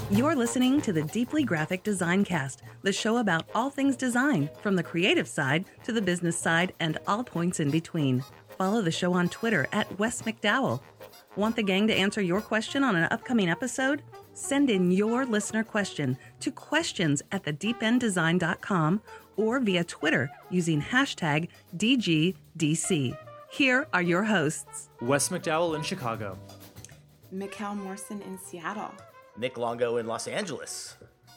You're listening to the Deeply Graphic Design Cast, the show about all things design, from the creative side to the business side and all points in between. Follow the show on Twitter at Wes McDowell. Want the gang to answer your question on an upcoming episode? Send in your listener question to questions@thedeependdesign.com or via Twitter using hashtag DGDC. Here are your hosts. Wes McDowell in Chicago. Mikkel Morrison in Seattle. Nick Longo in Los Angeles.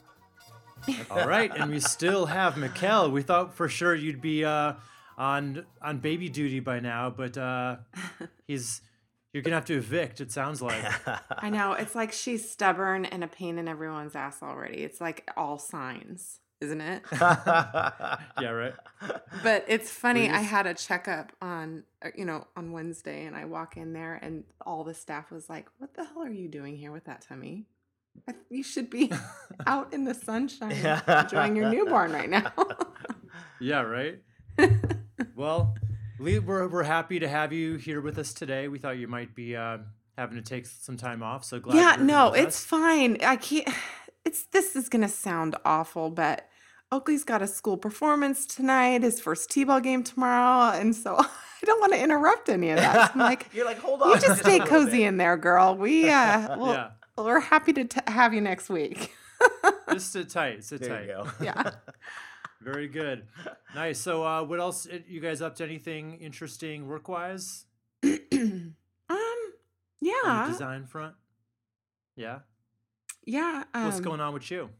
All right, and we still have Mikkel. We thought for sure you'd be on baby duty by now, but you're gonna have to evict. It sounds like. I know, it's like she's stubborn and a pain in everyone's ass already. It's like all signs, isn't it? Yeah, right. But it's funny. I had a checkup on Wednesday, and I walk in there, and all the staff was like, "What the hell are you doing here with that tummy? You should be out in the sunshine enjoying your newborn right now." Yeah, right. Well, we're happy to have you here with us today. We thought you might be having to take some time off, so glad. Yeah, you're no, with it's us. fine. I can't. This is gonna sound awful, but Oakley's got a school performance tonight. His first t-ball game tomorrow, and so I don't want to interrupt any of that. So I'm like, You're like, hold on. you just stay a little cozy bit. in there, girl. We Yeah. we're happy to have you next week. Just sit tight. There you go. Yeah. Very good. Nice. So, what else? You guys up to anything interesting work-wise on the Yeah. design front? Yeah. Yeah. What's going on with you?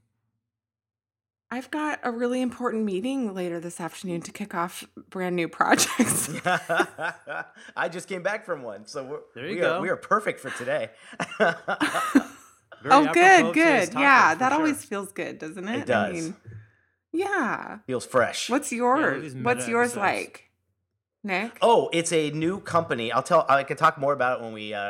I've got a really important meeting later this afternoon to kick off brand new projects. I just came back from one, so There you go. we are perfect for today. Very Oh, apropos good, of today's good. topic, Yeah, for that sure. always feels good, doesn't it? It does. Yeah. Feels fresh. What's these yours? meta What's yours episodes. like, Nick? Oh, it's a new company. I can talk more about it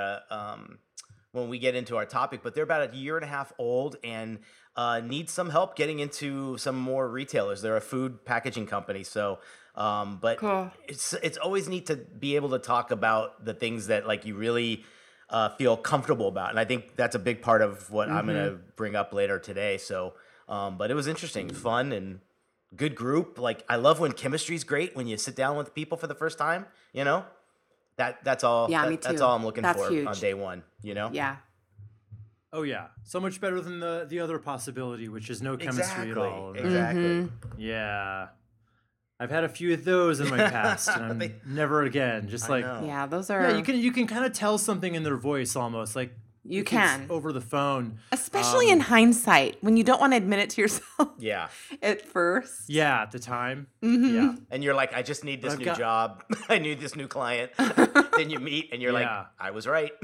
when we get into our topic, but they're about a year and a half old and need some help getting into some more retailers. They're a food packaging company, so but Cool. it's always neat to be able to talk about the things that like you really feel comfortable about, and I think that's a big part of what I'm gonna bring up later today. So, but it was interesting, fun, and good group. Like I love when chemistry's great when you sit down with people for the first time. You know, that's all. Yeah, me That's too. all I'm looking That's for huge. on day one. You know. Yeah. Oh yeah, so much better than the other possibility, which is no chemistry at all. Exactly. Yeah, I've had a few of those in my past, and never again. Just I like know. Yeah, those are. yeah, you can kind of tell something in their voice almost like You if it's can. over the phone. Especially in hindsight, when you don't want to admit it to yourself Yeah. at first. Yeah, at the time. Mm-hmm. Yeah, And you're like, I just need this I've new got- job. I need this new client. Then you meet and you're Yeah. like, I was right.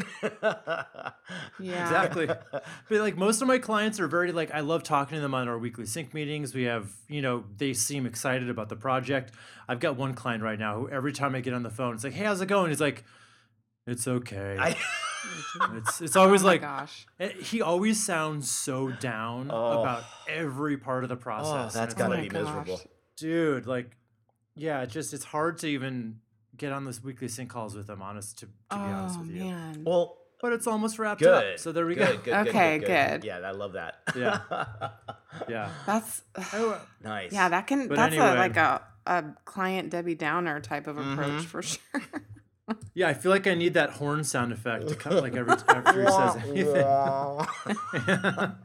Yeah. exactly. But like most of my clients are very like I love talking to them on our weekly sync meetings. We have they seem excited about the project. I've got one client right now who every time I get on the phone, it's like, hey, how's it going? He's like, it's okay. It's always Oh my like gosh. he always sounds so down Oh. about every part of the Oh, process. that's And gotta it's my be like, gosh. miserable. dude, like, yeah, it's hard to even get on this weekly sync calls with them. To be honest Oh, with you. man. Well, But it's almost wrapped good. up. So there we Good, go. good, Okay, good. good. Yeah, I love that. Yeah. Yeah. That's. Oh, Nice. Yeah, that's But a anyway. like a client Debbie Downer type of approach for sure. yeah, I feel like I need that horn sound effect to come like every after he says anything.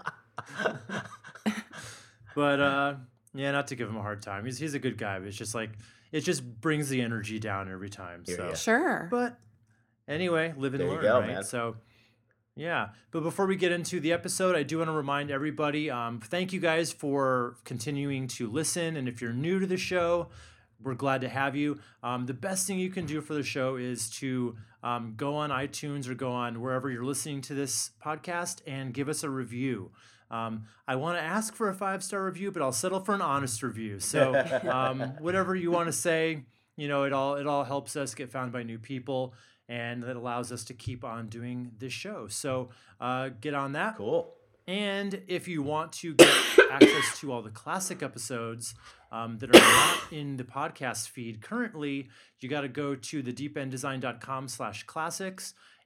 But yeah, not to give him a hard time. He's a good guy, but it's just like it just brings the energy down every time. Hear So ya. Sure. but anyway, live and There you learn, go, right? man. So yeah. But before we get into the episode, I do want to remind everybody, thank you guys for continuing to listen. And if you're new to the show, we're glad to have you. The best thing you can do for the show is to go on iTunes or go on wherever you're listening to this podcast and give us a review. I want to ask for a 5-star review, but I'll settle for an honest review. So whatever you want to say, it all helps us get found by new people, and that allows us to keep on doing this show. So get on that. Cool. And if you want to get access to all the classic episodes that are not in the podcast feed currently, you got to go to thedeependdesign.com/classics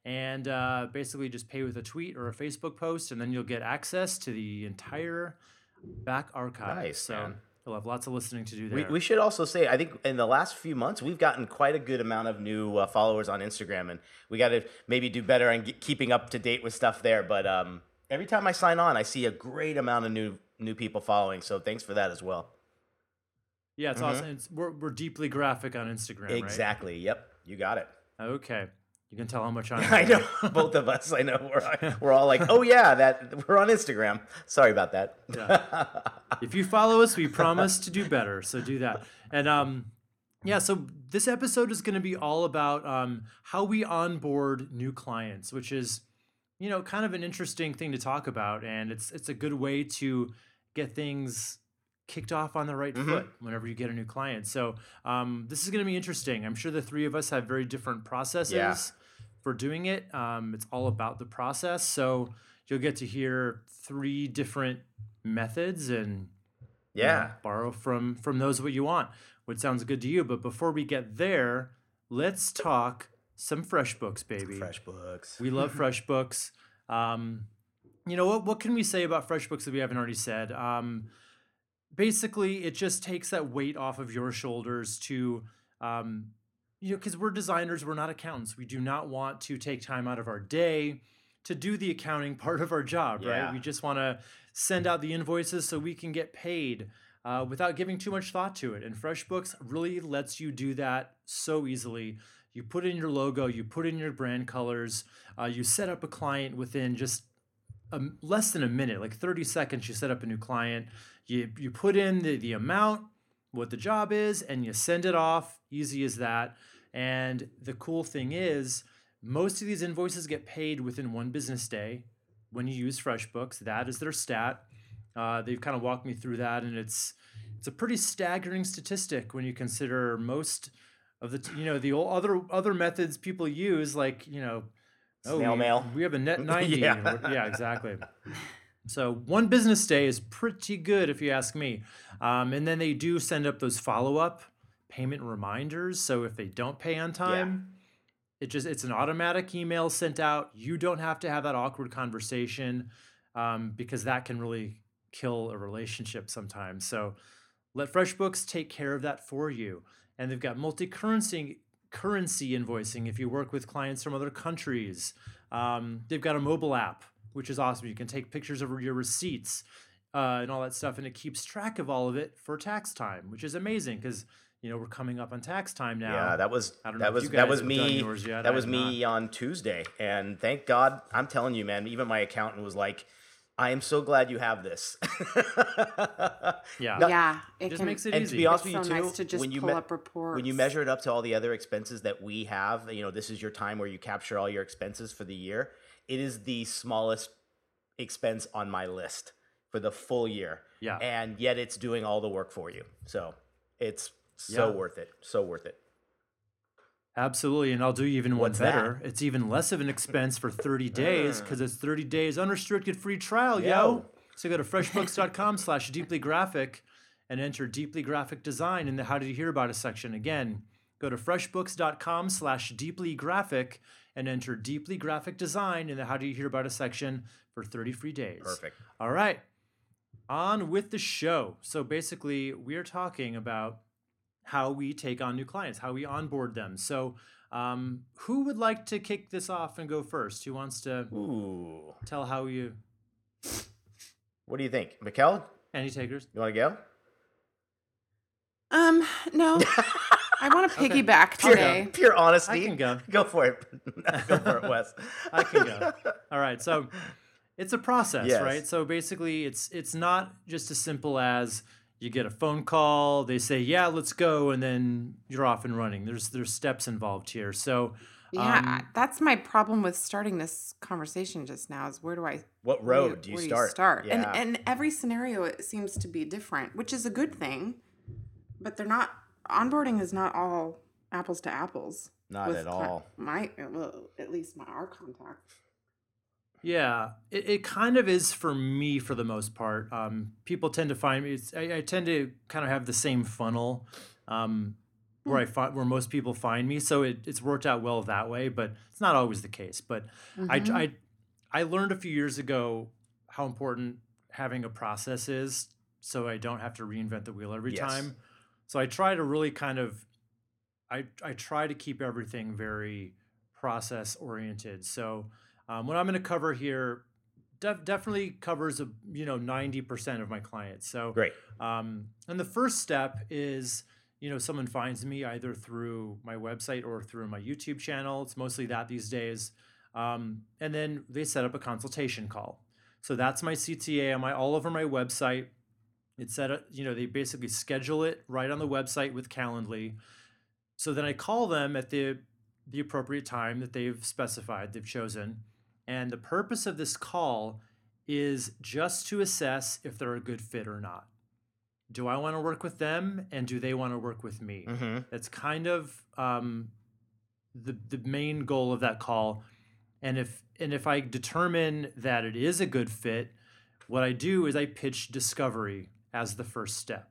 and basically just pay with a tweet or a Facebook post, and then you'll get access to the entire back archive. Nice, so man. you'll have lots of listening to do there. We should also say, I think in the last few months, we've gotten quite a good amount of new followers on Instagram, and we got to maybe do better on keeping up to date with stuff there. But every time I sign on, I see a great amount of new people following. So thanks for that as well. Yeah, it's awesome. We're deeply graphic on Instagram, right? Exactly. Yep. You got it. Okay. You can tell how much I'm I know. Both of us. I know. We're all like, oh, yeah, that we're on Instagram. Sorry about that. Yeah. If you follow us, we promise to do better. So do that. And yeah, so this episode is going to be all about how we onboard new clients, which is, kind of an interesting thing to talk about. And it's a good way to get things kicked off on the right foot whenever you get a new client. So this is going to be interesting. I'm sure the three of us have very different processes for doing it. It's all about the process. So you'll get to hear 3 different methods and borrow from those what you want, what sounds good to you. But before we get there, let's talk some FreshBooks, baby. FreshBooks. We love FreshBooks. What can we say about FreshBooks that we haven't already said? Basically, it just takes that weight off of your shoulders to, because we're designers, we're not accountants. We do not want to take time out of our day to do the accounting part of our job, right? We just want to send out the invoices so we can get paid without giving too much thought to it. And FreshBooks really lets you do that so easily. You put in your logo, you put in your brand colors, you set up a client within just less than a minute, like 30 seconds, you set up a new client. You put in the amount, what the job is, and you send it off. Easy as that. And the cool thing is, most of these invoices get paid within 1 business day when you use FreshBooks. That is their stat. They've kind of walked me through that, and it's a pretty staggering statistic when you consider most of the other methods people use, like snail mail. We have a net 90. Yeah, exactly. So 1 business day is pretty good if you ask me. And then they do send up those follow-up payment reminders. So if they don't pay on time, it's an automatic email sent out. You don't have to have that awkward conversation because that can really kill a relationship sometimes. So let FreshBooks take care of that for you. And they've got multi-currency invoicing if you work with clients from other countries. They've got a mobile app, which is awesome. You can take pictures of your receipts and all that stuff, and it keeps track of all of it for tax time, which is amazing because we're coming up on tax time now. Yeah, that was me. That was me on Tuesday, and thank God. I'm telling you, man. Even my accountant was like, "I am so glad you have this." It just makes it easy. And to be honest with you, too, nice to just pull up reports. When you measure it up to all the other expenses that we have, this is your time where you capture all your expenses for the year. It is the smallest expense on my list for the full year. Yeah. And yet it's doing all the work for you. So it's so worth it. So worth it. Absolutely. And I'll do even one What's better. that? It's even less of an expense for 30 days because it's 30 days unrestricted free trial, yo. So go to freshbooks.com/deeplygraphic and enter Deeply Graphic Design in the How Did You Hear About Us section. Again, go to freshbooks.com/deeplygraphic and enter Deeply Graphic Design in the How Do You Hear About Us section for 30 free days. Perfect. All right. On with the show. So basically, we are talking about how we take on new clients, how we onboard them. So who would like to kick this off and go first? Who wants to tell how you... What do you think? Mikkel? Any takers? You want to go? No. I want to piggyback today. Pure honesty. I can go. Go for it. Go for it, Wes. I can go. All right. So it's a process, Yes. right? So basically, it's not just as simple as you get a phone call, they say, yeah, let's go, and then you're off and running. There's steps involved here. So that's my problem with starting this conversation just now is what road do you start? Yeah. And every scenario, it seems to be different, which is a good thing, but onboarding is not all apples to apples. Not at all. At least our contact. Yeah, it kind of is for me for the most part. People tend to find me. I tend to kind of have the same funnel. where where most people find me. So it's worked out well that way, but it's not always the case. But Mm-hmm. I learned a few years ago how important having a process is, so I don't have to reinvent the wheel every Yes. time. So I try to really kind of I try to keep everything very process oriented. So what I'm going to cover here definitely covers 90% of my clients. So Great. and the first step is someone finds me either through my website or through my YouTube channel. It's mostly that these days, and then they set up a consultation call. So that's my CTA on all over my website. It's set up, they basically schedule it right on the website with Calendly. So then I call them at the appropriate time that they've specified, they've chosen. And the purpose of this call is just to assess if they're a good fit or not. Do I want to work with them, and do they want to work with me? Mm-hmm. That's kind of the main goal of that call. And if I determine that it is a good fit, what I do is I pitch discovery as the first step.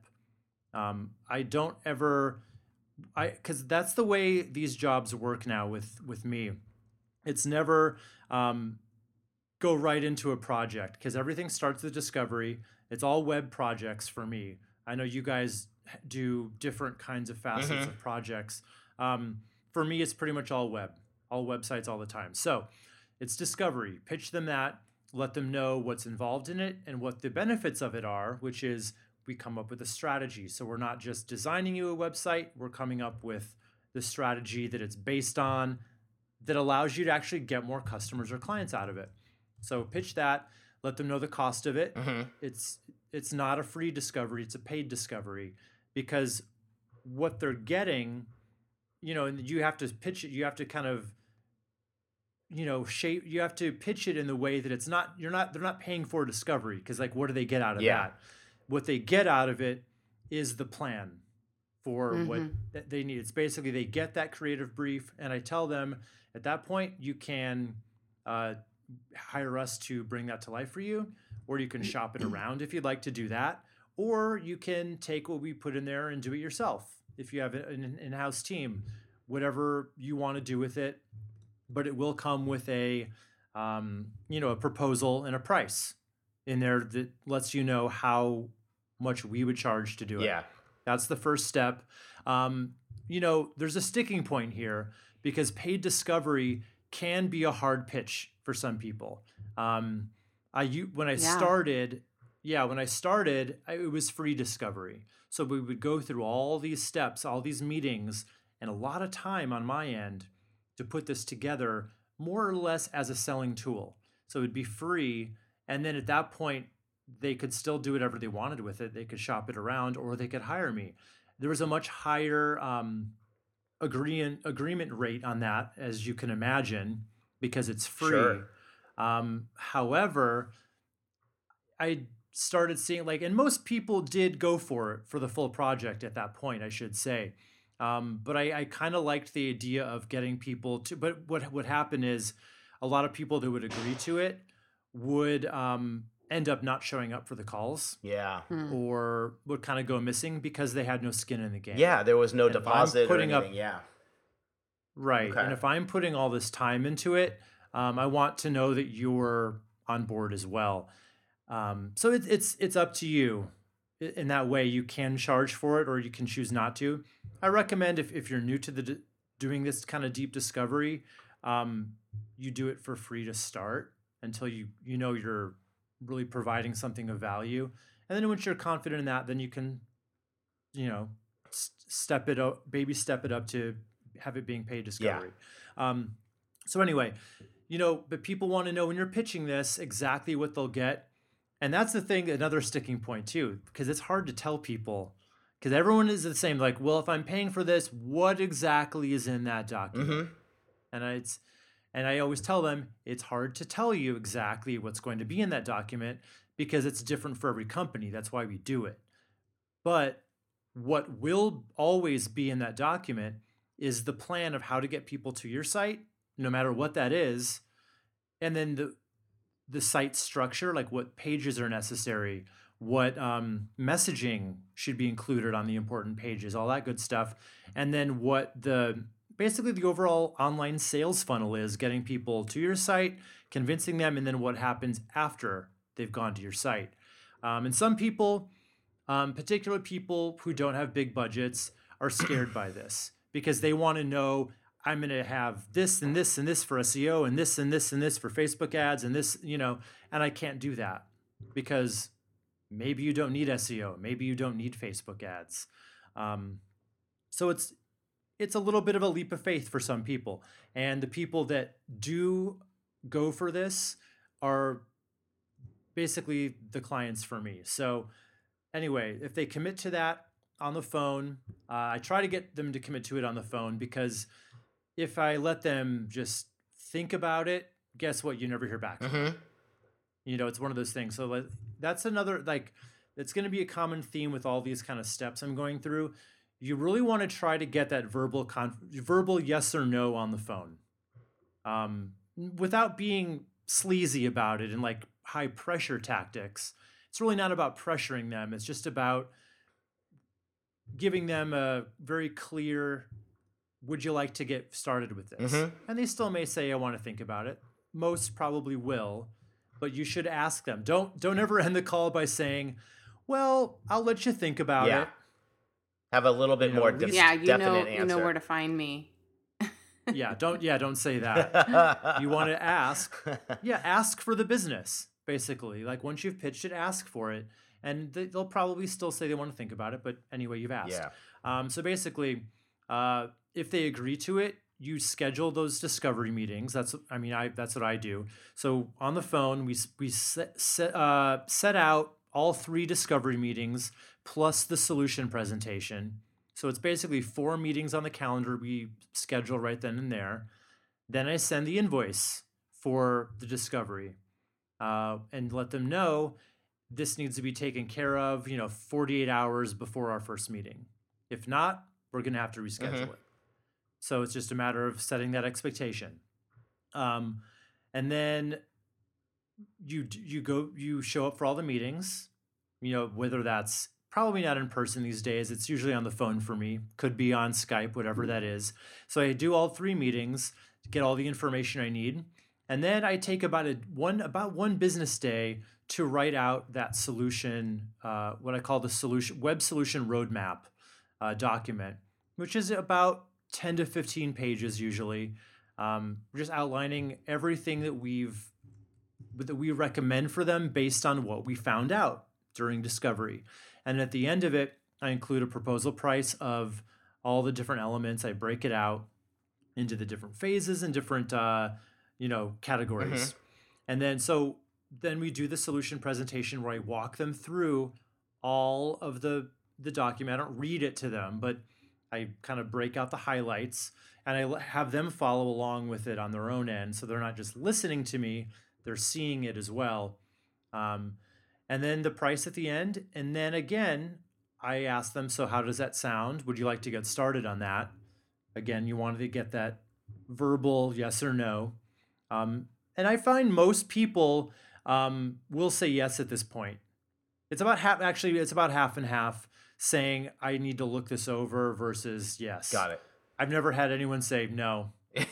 I don't ever, because that's the way these jobs work now with me. It's never go right into a project, because everything starts with discovery. It's all web projects for me. I know you guys do different kinds of facets of projects. For me, it's pretty much all websites all the time. So it's discovery. Pitch them that, let them know what's involved in it and what the benefits of it are, which is we come up with a strategy. So we're not just designing you a website, we're coming up with the strategy that it's based on that allows you to actually get more customers or clients out of it. So pitch that, let them know the cost of it. It's not a free discovery, it's a paid discovery, because what they're getting, and you have to pitch it, you have to kind of shape, you have to pitch it in the way that they're not paying for discovery, because like, what do they get out of that? What they get out of it is the plan for what they need. It's basically they get that creative brief, and I tell them at that point you can hire us to bring that to life for you, or you can shop it around if you'd like to do that, or you can take what we put in there and do it yourself if you have an in-house team, whatever you want to do with it. But it will come with a proposal and a price in there that lets you know how much we would charge to do it. Yeah. That's the first step. There's a sticking point here, because paid discovery can be a hard pitch for some people. When I started, it was free discovery. So we would go through all these steps, all these meetings, and a lot of time on my end to put this together more or less as a selling tool. So it'd be free. And then at that point, they could still do whatever they wanted with it. They could shop it around, or they could hire me. There was a much higher agreement rate on that, as you can imagine, because it's free. Sure. However, I started seeing and most people did go for it for the full project at that point, I should say. But I kind of liked the idea of getting people to, but what would happen is a lot of people that would agree to it would end up not showing up for the calls. Yeah. Or would kind of go missing because they had no skin in the game. Yeah, there was no And if I'm deposit or putting up- anything. Yeah. Right. Okay. And if I'm putting all this time into it, I want to know that you're on board as well. So it's up to you. In that way, you can charge for it, or you can choose not to. I recommend if you're new to doing this kind of deep discovery, you do it for free to start until you're really providing something of value. And then once you're confident in that, then you can, step it up, baby step it up to have it being paid discovery. So anyway, but people want to know when you're pitching this exactly what they'll get. And that's the thing, another sticking point too, because it's hard to tell people, because everyone is the same. Like, well, if I'm paying for this, what exactly is in that document? And I always tell them it's hard to tell you exactly what's going to be in that document, because it's different for every company. That's why we do it. But what will always be in that document is the plan of how to get people to your site, no matter what that is, and then the site structure, like what pages are necessary, what messaging should be included on the important pages, all that good stuff. And then what basically the overall online sales funnel is, getting people to your site, convincing them, and then what happens after they've gone to your site. And some people, particular people who don't have big budgets, are scared by this because they want to know, I'm going to have this and this and this for SEO and this and this and this for Facebook ads and this, and I can't do that because maybe you don't need SEO. Maybe you don't need Facebook ads. So it's a little bit of a leap of faith for some people. And the people that do go for this are basically the clients for me. So anyway, if they commit to that on the phone, I try to get them to commit to it on the phone, because if I let them just think about it, guess what? You never hear back from them. It's one of those things. So that's another, it's going to be a common theme with all these kind of steps I'm going through. You really want to try to get that verbal yes or no on the phone, without being sleazy about it and like high pressure tactics. It's really not about pressuring them. It's just about giving them a very clear, would you like to get started with this? And they still may say, I want to think about it. Most probably will, but you should ask them. Don't ever end the call by saying, well, I'll let you think about it. Have a little bit more definite answer. You know where to find me. Don't say that. You want to ask. Ask for the business, basically. Like once you've pitched it, ask for it. And they'll probably still say they want to think about it, but anyway, you've asked. So basically, if they agree to it, you schedule those discovery meetings. That's what I do. So on the phone, we set out all 3 discovery meetings plus the solution presentation. So it's basically 4 meetings on the calendar we schedule right then and there. Then I send the invoice for the discovery, and let them know this needs to be taken care of, 48 hours before our first meeting. If not, we're going to have to reschedule it. So it's just a matter of setting that expectation. And then you show up for all the meetings, whether that's probably not in person these days. It's usually on the phone for me. Could be on Skype, whatever that is. So I do all 3 meetings to get all the information I need. And then I take about one business day to write out that solution, what I call the web solution roadmap document, which is about 10 to 15 pages usually. Just outlining everything that we recommend for them based on what we found out during discovery. And at the end of it, I include a proposal price of all the different elements. I break it out into the different phases and different categories. And then we do the solution presentation where I walk them through all of the document. I don't read it to them, but I kind of break out the highlights, and I have them follow along with it on their own end. So they're not just listening to me, they're seeing it as well. And then the price at the end. And then again, I ask them, so how does that sound? Would you like to get started on that? Again, you wanted to get that verbal yes or no. And I find most people will say yes at this point. It's about half and half, saying I need to look this over versus yes. Got it. I've never had anyone say no.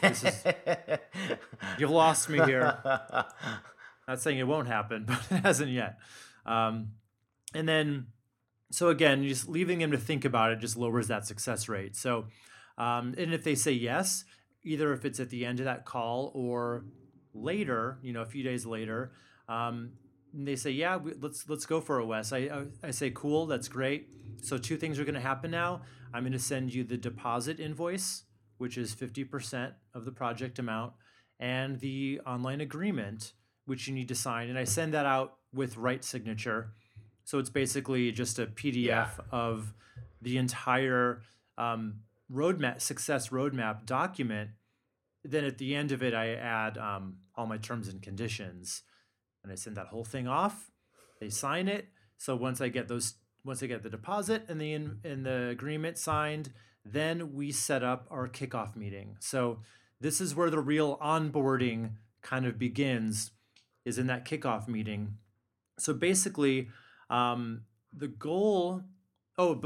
You've lost me here. Not saying it won't happen, but it hasn't yet. And then, so again, just leaving them to think about it just lowers that success rate. So, and if they say yes, either if it's at the end of that call or later, a few days later, and they say, yeah, let's go for it, Wes. I say, cool, that's great. So 2 things are going to happen now. I'm going to send you the deposit invoice, which is 50% of the project amount, and the online agreement, which you need to sign. And I send that out with Right Signature. So it's basically just a PDF of the entire success roadmap document. Then at the end of it, I add all my terms and conditions, and I send that whole thing off. They sign it. So once I get the deposit and the agreement signed, then we set up our kickoff meeting. So this is where the real onboarding kind of begins, is in that kickoff meeting. So basically, The goal. Oh,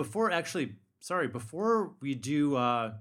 before we do.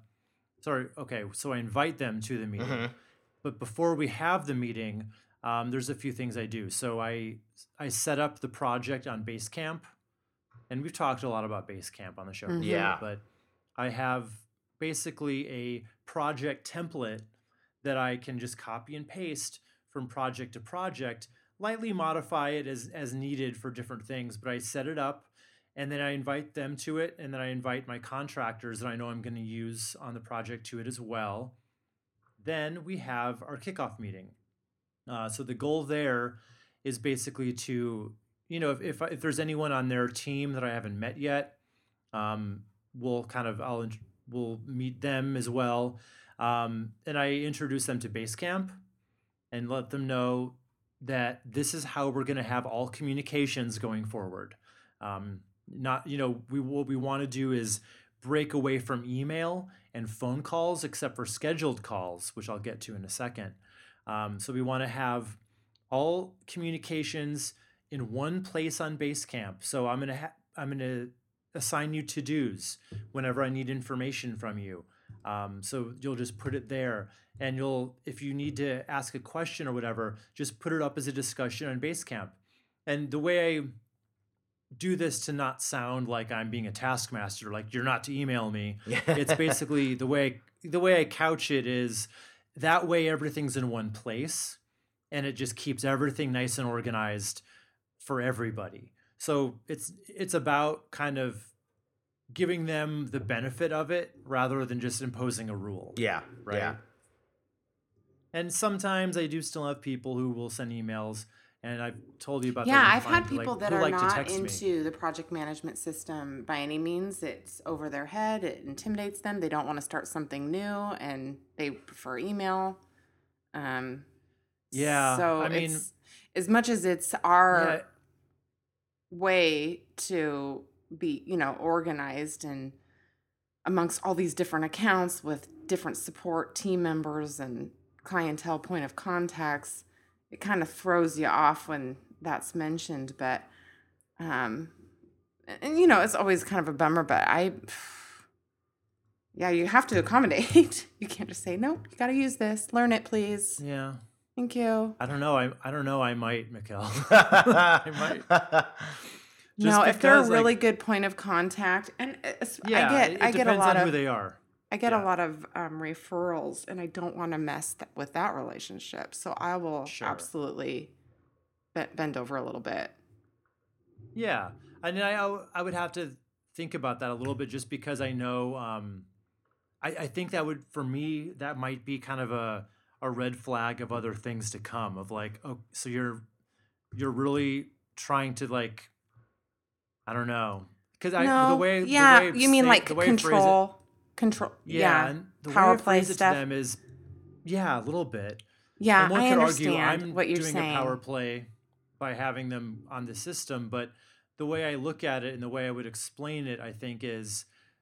Okay. So I invite them to the meeting, but before we have the meeting, there's a few things I do. So I set up the project on Basecamp, and we've talked a lot about Basecamp on the show. Yeah. But I have basically a project template that I can just copy and paste from project to project, lightly modify it as needed for different things. But I set it up, and then I invite them to it, and then I invite my contractors that I know I'm going to use on the project to it as well. Then we have our kickoff meeting. So the goal there is basically to, if there's anyone on their team that I haven't met yet, we'll meet them as well. And I introduce them to Basecamp and let them know that this is how we're going to have all communications going forward. What we want to do is break away from email and phone calls, except for scheduled calls, which I'll get to in a second. So we want to have all communications in one place on Basecamp. So I'm going to assign you to-dos whenever I need information from you. So you'll just put it there, and if you need to ask a question or whatever, just put it up as a discussion on Basecamp. And the way I do this to not sound like I'm being a taskmaster, like you're not to email me. It's basically the way I couch it is that way everything's in one place, and it just keeps everything nice and organized for everybody. So it's about kind of giving them the benefit of it rather than just imposing a rule. Yeah. Right. Yeah. And sometimes I do still have people who will send emails, and I've told you about that. Yeah, I've had people that are like not into the project management system by any means. It's over their head. It intimidates them. They don't want to start something new, and they prefer email. Yeah. So I mean, it's, as much as it's our way to be, organized and amongst all these different accounts with different support team members and clientele point of contacts, it kind of throws you off when that's mentioned. But, it's always kind of a bummer, but you have to accommodate. You can't just say, nope, you got to use this. Learn it, please. Yeah. Thank you. I don't know. I might, Mikkel. I might. No, if they're a really good point of contact, and I get a lot of who they are. I get a lot of referrals, and I don't want to mess with that relationship. So I will absolutely bend over a little bit. Yeah, and I would have to think about that a little bit, just because I know I think for me that might be kind of a red flag of other things to come. Of like, oh, so you're really trying to like. I don't know, because you mean like control, yeah, and the power way I play phrase stuff. it to them is, a little bit. Yeah, and one I could understand argue I'm what you're doing saying. a power play by having them on the system, but the way I look at it and the way I would explain it, I think is,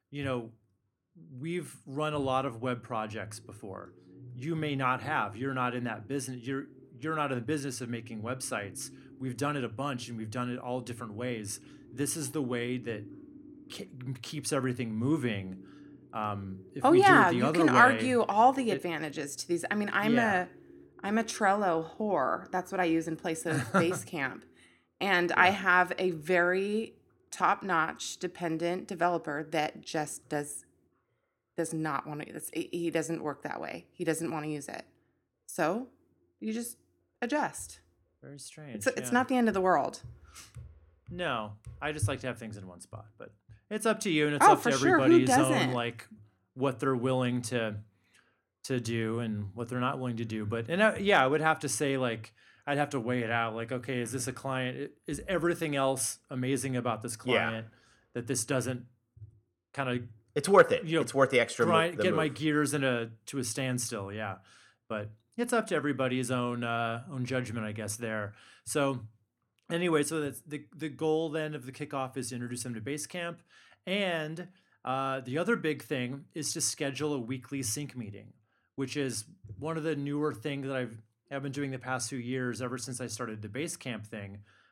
we've run a lot of web projects before. You may not have. You're not in that business. You're not in the business of making websites. We've done it a bunch, and we've done it all different ways. This is the way that keeps everything moving. If we do it the you other can way, argue all the advantages to these. I mean, I'm a Trello whore. That's what I use in place of Basecamp, and I have a very top-notch dependent developer that just does not want to. He doesn't work that way. He doesn't want to use it. So you just adjust. Very strange. It's not the end of the world. No, I just like to have things in one spot, but it's up to you, and it's up to everybody's own, like, what they're willing to do and what they're not willing to do. But I would have to say, like, I'd have to weigh it out. Like, okay, is this a client? Is everything else amazing about this client that this doesn't kind of? It's worth it. It's worth the extra. Get my gears to a standstill. Yeah, but it's up to everybody's own judgment, I guess. There. So. Anyway, so that's the goal then of the kickoff is to introduce them to Basecamp. And the other big thing is to schedule a weekly sync meeting, which is one of the newer things that I've been doing the past few years, ever since I started the Basecamp thing.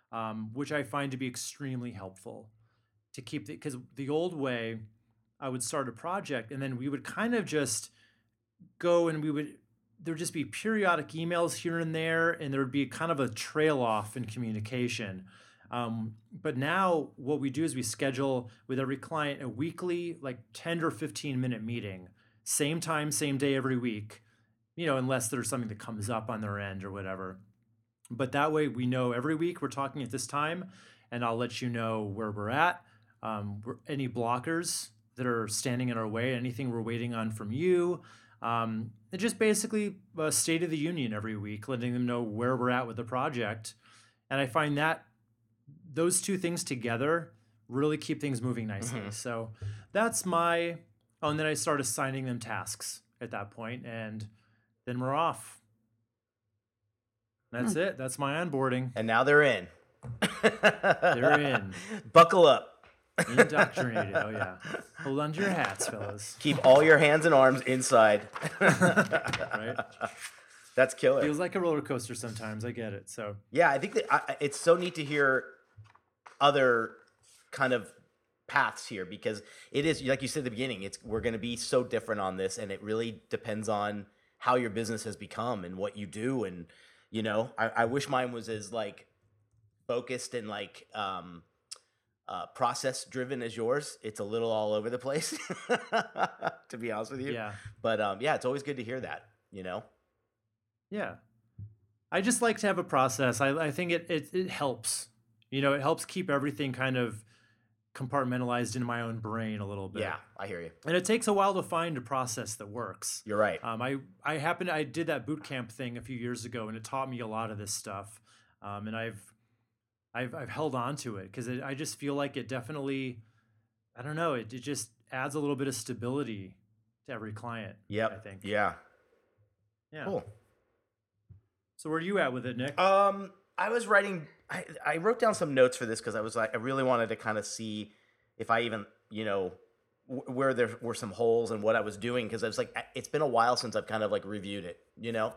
which I find to be extremely helpful to keep because the old way, I would start a project and then we would kind of just go and there'd just be periodic emails here and there, and there would be kind of a trail off in communication. But now what we do is we schedule with every client a weekly, like 10 or 15-minute meeting, same time, same day every week, unless there's something that comes up on their end or whatever. But that way we know every week we're talking at this time, and I'll let you know where we're at, any blockers that are standing in our way, anything we're waiting on from you. And just basically a state of the union every week, letting them know where we're at with the project. And I find that those two things together really keep things moving nicely. So that's and then I start assigning them tasks at that point, and then we're off. That's it. That's my onboarding. And now they're in. They're in. Buckle up. Indoctrinated. Oh, yeah. Hold on to your hats, fellas. Keep all your hands and arms inside. Right? That's killer. Feels like a roller coaster sometimes. I get it. So yeah, I think that it's so neat to hear other kind of paths here, because it is, like you said at the beginning, we're going to be so different on this, and it really depends on how your business has become and what you do. And I wish mine was as like focused and like process driven as yours. It's a little all over the place, to be honest with you. Yeah. But yeah, it's always good to hear that, Yeah. I just like to have a process. I think it helps. It helps keep everything kind of compartmentalized in my own brain a little bit. Yeah, I hear you. And it takes a while to find a process that works. You're right. I did that boot camp thing a few years ago, and it taught me a lot of this stuff. And I've held on to it because I just feel like it definitely, I don't know, it just adds a little bit of stability to every client. Yep. I think. Yeah. Cool. So where are you at with it, Nick? I was writing. I wrote down some notes for this because I really wanted to kind of see if I even where there were some holes in what I was doing, because I was like, it's been a while since I've kind of like reviewed it,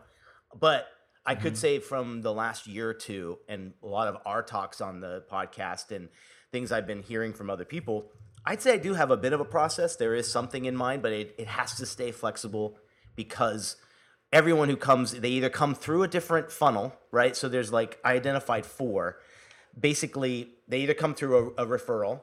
but I could say from the last year or two and a lot of our talks on the podcast and things I've been hearing from other people, I'd say I do have a bit of a process. There is something in mind, but it has to stay flexible, because everyone who comes, they either come through a different funnel, right? So there's like, I identified 4. Basically, they either come through a referral,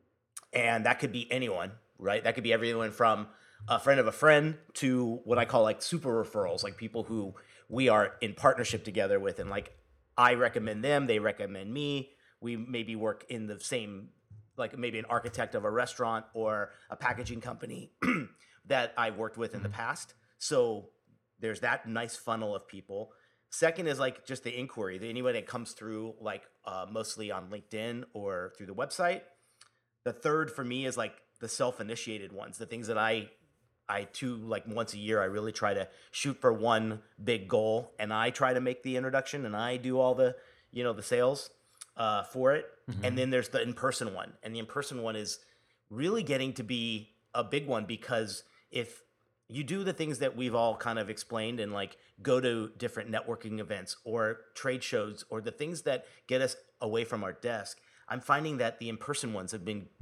and that could be anyone, right? That could be everyone from a friend of a friend to what I call like super referrals, like people who we are in partnership together with, and like I recommend them, they recommend me. We maybe work in the same, like maybe an architect of a restaurant or a packaging company that I worked with in the past. So there's that nice funnel of people. Second is like just the inquiry, anybody that comes through like mostly on LinkedIn or through the website. The third for me is like the self-initiated ones, the things that I too, like once a year, I really try to shoot for one big goal, and I try to make the introduction, and I do all the, the sales for it. And then there's the in-person one, and the in-person one is really getting to be a big one, because if you do the things that we've all kind of explained and like go to different networking events or trade shows or the things that get us away from our desk, I'm finding that the in-person ones have been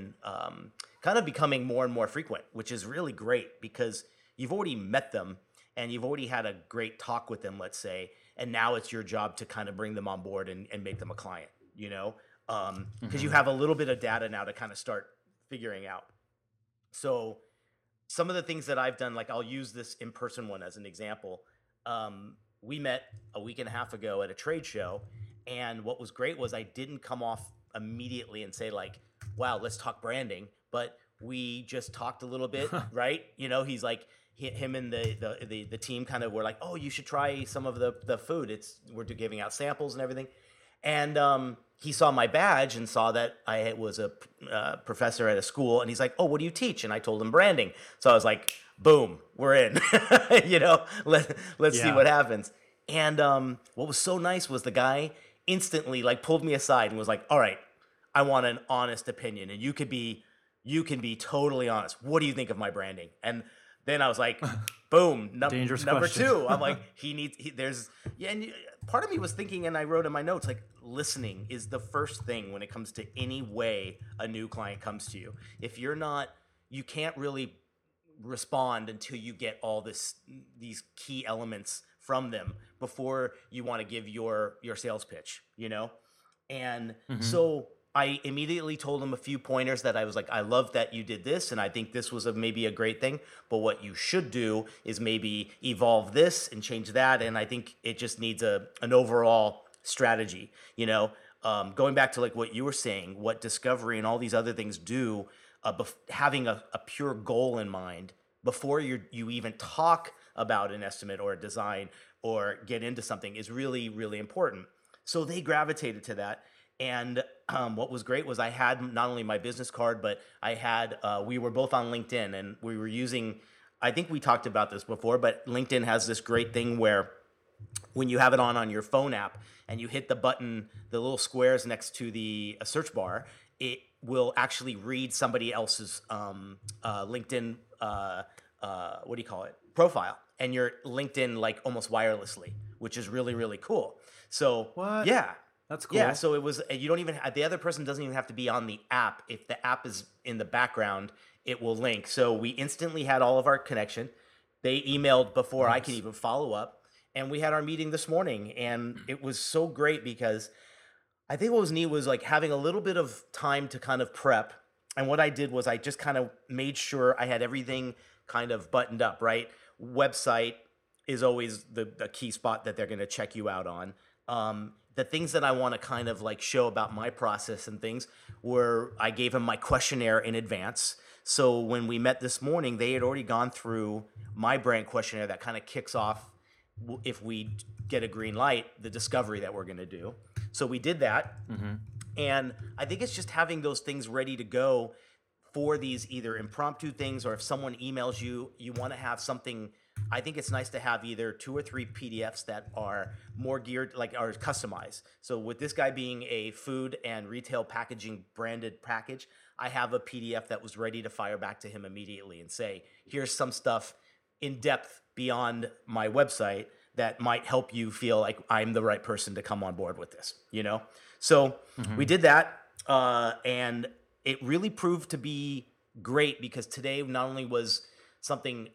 kind of becoming more and more frequent, which is really great, because you've already met them and you've already had a great talk with them, let's say, and now it's your job to kind of bring them on board and make them a client, because you have a little bit of data now to kind of start figuring out. So some of the things that I've done, like I'll use this in-person one as an example. We met a week and a half ago at a trade show, and what was great was I didn't come off immediately and say like, wow, let's talk branding, but we just talked a little bit, right? He's like, him and the team kind of were like, oh, you should try some of the food. We're giving out samples and everything. And he saw my badge and saw that I was a professor at a school, and he's like, oh, what do you teach? And I told him branding. So I was like, boom, we're in, let's see what happens. And what was so nice was the guy instantly like pulled me aside and was like, all right, I want an honest opinion, and you can be totally honest. What do you think of my branding? And Then I was like, boom, Dangerous number question. 2. I'm like, part of me was thinking, and I wrote in my notes, like, listening is the first thing when it comes to any way a new client comes to you. If you're not, you can't really respond until you get all these key elements from them before you want to give your sales pitch, And so I immediately told him a few pointers that I was like, I love that you did this, and I think this was maybe a great thing, but what you should do is maybe evolve this and change that, and I think it just needs an overall strategy, Going back to like what you were saying, what discovery and all these other things do, having a pure goal in mind before you even talk about an estimate or a design or get into something is really, really important. So they gravitated to that. And what was great was I had not only my business card, but we were both on LinkedIn, and we were using, I think we talked about this before, but LinkedIn has this great thing where when you have it on your phone app and you hit the button, the little squares next to the search bar, it will actually read somebody else's LinkedIn, profile, and you're LinkedIn like almost wirelessly, which is really, really cool. So what? Yeah. That's cool. Yeah, so it was, you don't even, the other person doesn't even have to be on the app. If the app is in the background, it will link. So we instantly had all of our connection. They emailed before I could even follow up. And we had our meeting this morning. And it was so great because I think what was neat was like having a little bit of time to kind of prep. And what I did was I just kind of made sure I had everything kind of buttoned up, right? Website is always the key spot that they're going to check you out on. The things that I want to kind of like show about my process and things were I gave them my questionnaire in advance. So when we met this morning, they had already gone through my brand questionnaire that kind of kicks off, if we get a green light, the discovery that we're going to do. So we did that. And I think it's just having those things ready to go for these either impromptu things, or if someone emails you, you want to have something. I think it's nice to have either 2 or 3 PDFs that are more geared, like are customized. So with this guy being a food and retail packaging branded package, I have a PDF that was ready to fire back to him immediately and say, here's some stuff in depth beyond my website that might help you feel like I'm the right person to come on board with this, So we did that, and it really proved to be great because today not only was something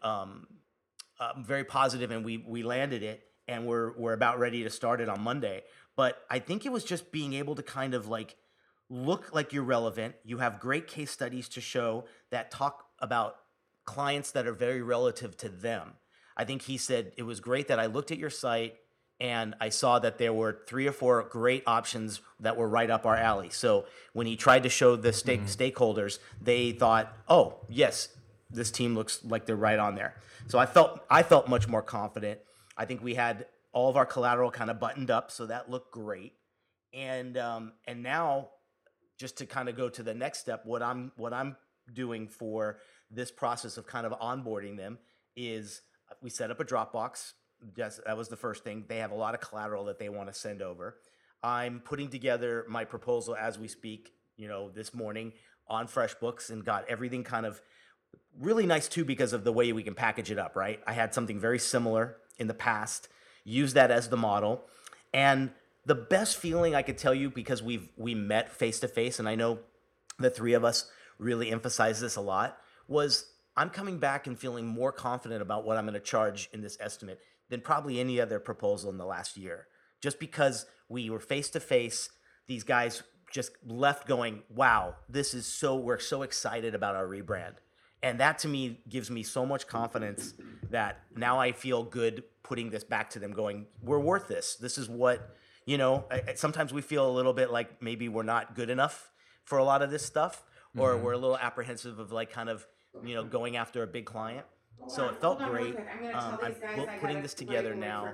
very positive, and we landed it, and we're about ready to start it on Monday. But I think it was just being able to kind of like look like you're relevant. You have great case studies to show that talk about clients that are very relative to them. I think he said it was great that I looked at your site and I saw that there were 3 or 4 great options that were right up our alley. So when he tried to show the stakeholders, they thought, oh, yes, this team looks like they're right on there. So I felt much more confident. I think we had all of our collateral kind of buttoned up, so that looked great. And now, just to kind of go to the next step, what I'm doing for this process of kind of onboarding them is we set up a Dropbox. That was the first thing. They have a lot of collateral that they want to send over. I'm putting together my proposal as we speak, this morning on FreshBooks, and got everything kind of really nice too because of the way we can package it up, right? I had something very similar in the past, use that as the model. And the best feeling I could tell you, because we met face to face, and I know the 3 of us really emphasize this a lot, was I'm coming back and feeling more confident about what I'm going to charge in this estimate than probably any other proposal in the last year. Just because we were face to face, these guys just left going, wow, we're so excited about our rebrand. And that to me gives me so much confidence that now I feel good putting this back to them going, we're worth this. This is what, sometimes we feel a little bit like maybe we're not good enough for a lot of this stuff, or we're a little apprehensive of like kind of, going after a big client. So it felt great. I'm putting this together now.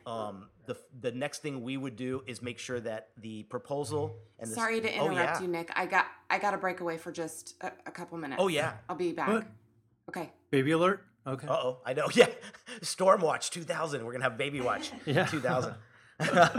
The next thing we would do is make sure that the proposal and Sorry to interrupt you, Nick. I got to break away for just a couple minutes. Oh yeah, I'll be back. What? Okay. Baby alert. Okay. Uh-oh, I know. Yeah, Stormwatch 2000. We're gonna have Baby Watch 2000.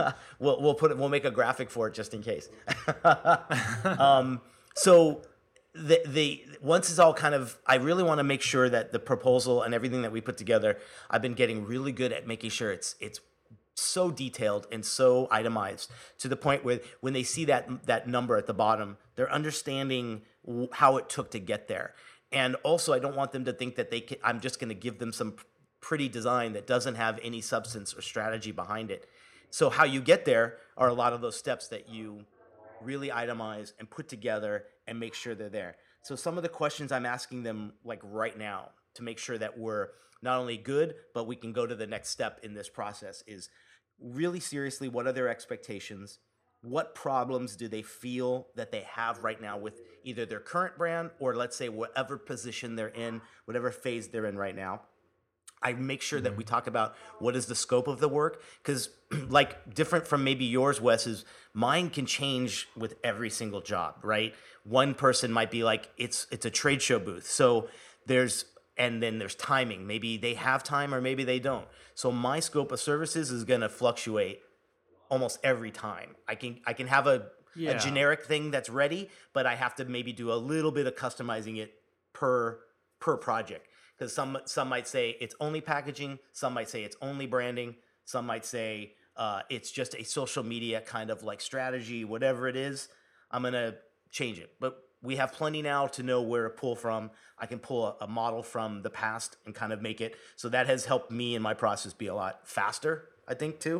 We'll make a graphic for it just in case. So the once it's all kind of, I really want to make sure that the proposal and everything that we put together, I've been getting really good at making sure it's so detailed and so itemized to the point where when they see that number at the bottom, they're understanding how it took to get there. And also, I don't want them to think that I'm just going to give them some pretty design that doesn't have any substance or strategy behind it. So how you get there are a lot of those steps that you really itemize and put together and make sure they're there. So some of the questions I'm asking them like right now to make sure that we're not only good, but we can go to the next step in this process is really seriously, what are their expectations? What problems do they feel that they have right now with either their current brand or, let's say, whatever position they're in, whatever phase they're in right now? I make sure that we talk about what is the scope of the work, because like different from maybe yours, Wes, is mine can change with every single job, right? One person might be like, it's a trade show booth. So and then there's timing. Maybe they have time or maybe they don't. So my scope of services is going to fluctuate almost every time. I can have a generic thing that's ready, but I have to maybe do a little bit of customizing it per project. Because some might say it's only packaging, some might say it's only branding, some might say it's just a social media kind of like strategy, whatever it is, I'm going to change it. But we have plenty now to know where to pull from. I can pull a model from the past and kind of make it. So that has helped me in my process be a lot faster, I think, too.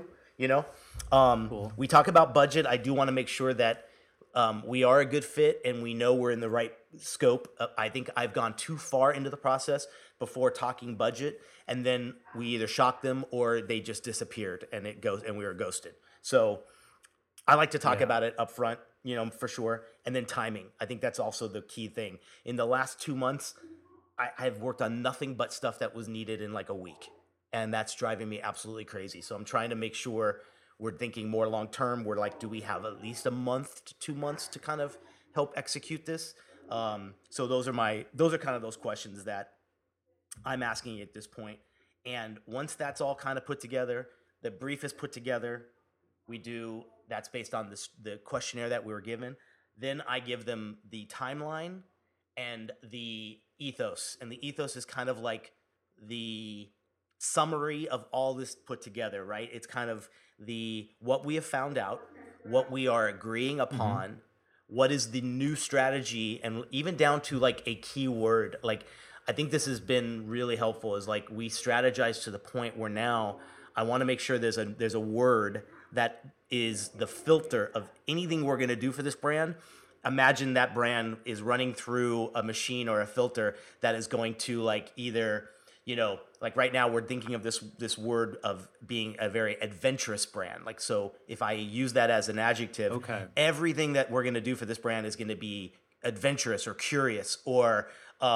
Cool. We talk about budget. I do want to make sure that we are a good fit and we know we're in the right scope. I think I've gone too far into the process before talking budget, and then we either shocked them or they just disappeared and we were ghosted. So I like to talk about it up front, for sure. And then timing. I think that's also the key thing. In the last 2 months, I've worked on nothing but stuff that was needed in like a week. And that's driving me absolutely crazy. So I'm trying to make sure we're thinking more long term. We're like, do we have at least a month to 2 months to kind of help execute this? So those are kind of those questions that I'm asking at this point. And once that's all kind of put together, the brief is put together, that's based on the questionnaire that we were given. Then I give them the timeline and the ethos. And the ethos is kind of like the summary of all this put together, right? It's kind of what we have found out, what we are agreeing upon, what is the new strategy, and even down to like a keyword. Like, I think this has been really helpful, is like we strategize to the point where now I want to make sure there's a word that is the filter of anything we're going to do for this brand. Imagine that brand is running through a machine or a filter that is going to like either, like right now we're thinking of this word of being a very adventurous brand. Like, so if I use that as an adjective, everything that we're going to do for this brand is going to be adventurous or curious or,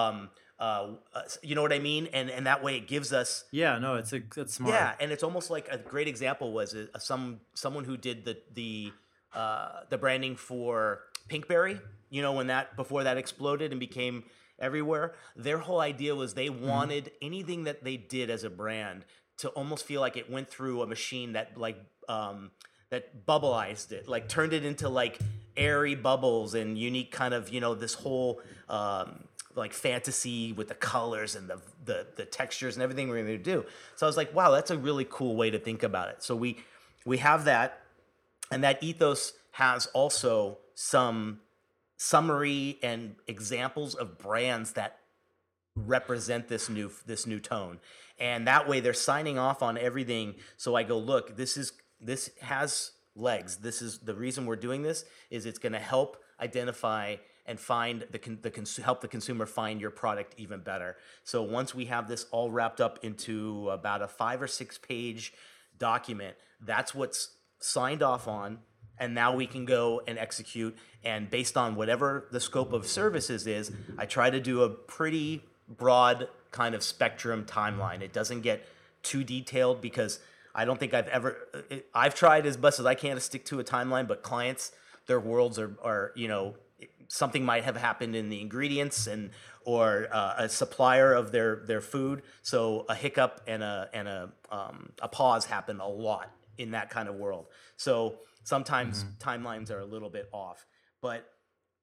you know what I mean? And that way it gives us. Yeah, no, it's smart. Yeah, and it's almost like a great example was someone who did the branding for Pinkberry. Before that exploded and became everywhere. Their whole idea was they wanted anything that they did as a brand to almost feel like it went through a machine that like that bubbleized it, like turned it into like airy bubbles and unique kind of this whole like fantasy with the colors and the textures and everything we're going to do. So I was like, wow, that's a really cool way to think about it. So we have that, and that ethos has also some summary and examples of brands that represent this new tone. And that way they're signing off on everything. So I go, look, this has legs. This is the reason we're doing this, is it's going to help identify and find help the consumer find your product even better. So once we have this all wrapped up into about a 5 or 6 page document, that's what's signed off on. And now we can go and execute. And based on whatever the scope of services is, I try to do a pretty broad kind of spectrum timeline. It doesn't get too detailed because I don't think I've tried as best as I can to stick to a timeline, but clients, their worlds are something might have happened in the ingredients or a supplier of their food. So a hiccup and a pause happen a lot in that kind of world. So sometimes timelines are a little bit off, but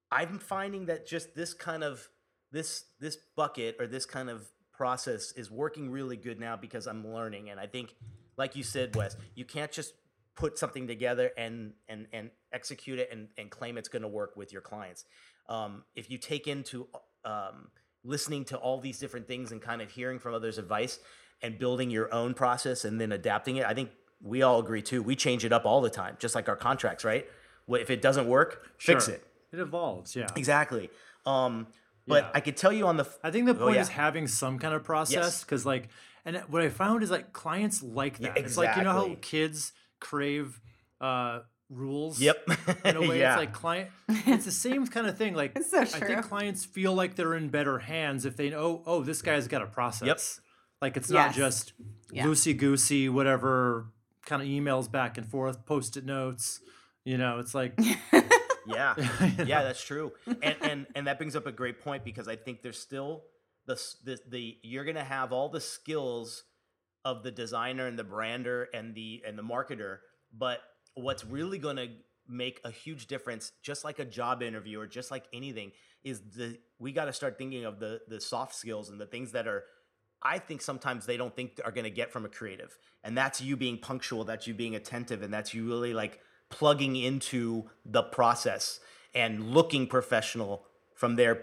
I'm finding that just this kind of this bucket or this kind of process is working really good now because I'm learning. And I think, like you said, Wes, you can't just put something together and execute it and claim it's going to work with your clients. If you take into listening to all these different things and kind of hearing from others' advice and building your own process and then adapting it, I think we all agree too. We change it up all the time, just like our contracts, right? If it doesn't work, fix it. It evolves, yeah. Exactly. But I could tell you on the... I think the point is having some kind of process, because like, and what I found is like clients like that. Yeah, It's like, you know how kids crave rules? Yep. In a way, it's like it's the same kind of thing. Like, It's so I true. think clients feel like they're in better hands if they know, oh, this guy's got a process. Yep. Like, it's not Yes. just Yeah. loosey-goosey, whatever kind of emails back and forth, Post-it notes. You know, it's like... Yeah, that's true, and that brings up a great point, because I think there's still the you're gonna have all the skills of the designer and the brander and the marketer, but what's really gonna make a huge difference, just like a job interview or just like anything, is we got to start thinking of the soft skills and the things that are, I think sometimes they don't think are gonna get from a creative, and that's you being punctual, that's you being attentive, and that's you really like plugging into the process and looking professional from their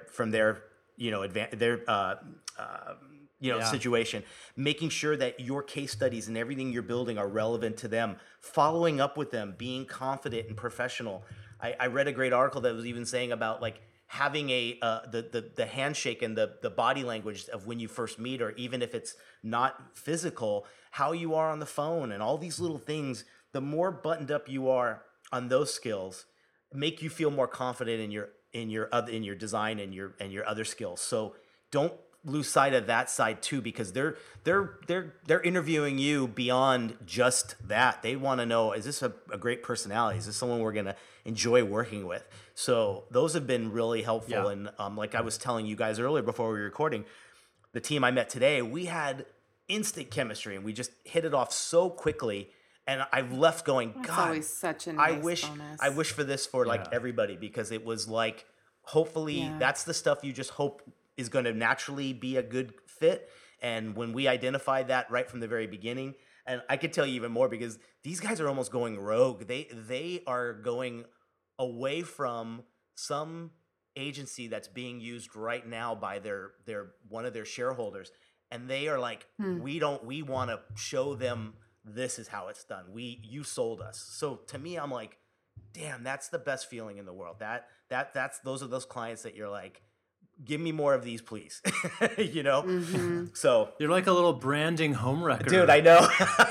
situation, making sure that your case studies and everything you're building are relevant to them, following up with them, being confident and professional. I read a great article that was even saying about like having the handshake and the body language of when you first meet, or even if it's not physical, how you are on the phone and all these little things. The more buttoned up you are on those skills, make you feel more confident in your design and your other skills. So don't lose sight of that side too, because they're interviewing you beyond just that. They want to know, is this a great personality? Is this someone we're gonna enjoy working with? So those have been really helpful. And like I was telling you guys earlier before we were recording, the team I met today, we had instant chemistry and we just hit it off so quickly. And I've left going, That's God, always such a nice bonus. I wish for this for like everybody, because it was like, hopefully that's the stuff you just hope is going to naturally be a good fit. And when we identified that right from the very beginning, and I could tell you even more, because these guys are almost going rogue. They are going away from some agency that's being used right now by their one of their shareholders. And they are like, we want to show them this is how it's done. You sold us. So to me, I'm like, damn, that's the best feeling in the world. Those are those clients that you're like, give me more of these, please. You know? Mm-hmm. So you're like a little branding homewrecker. Dude, I know.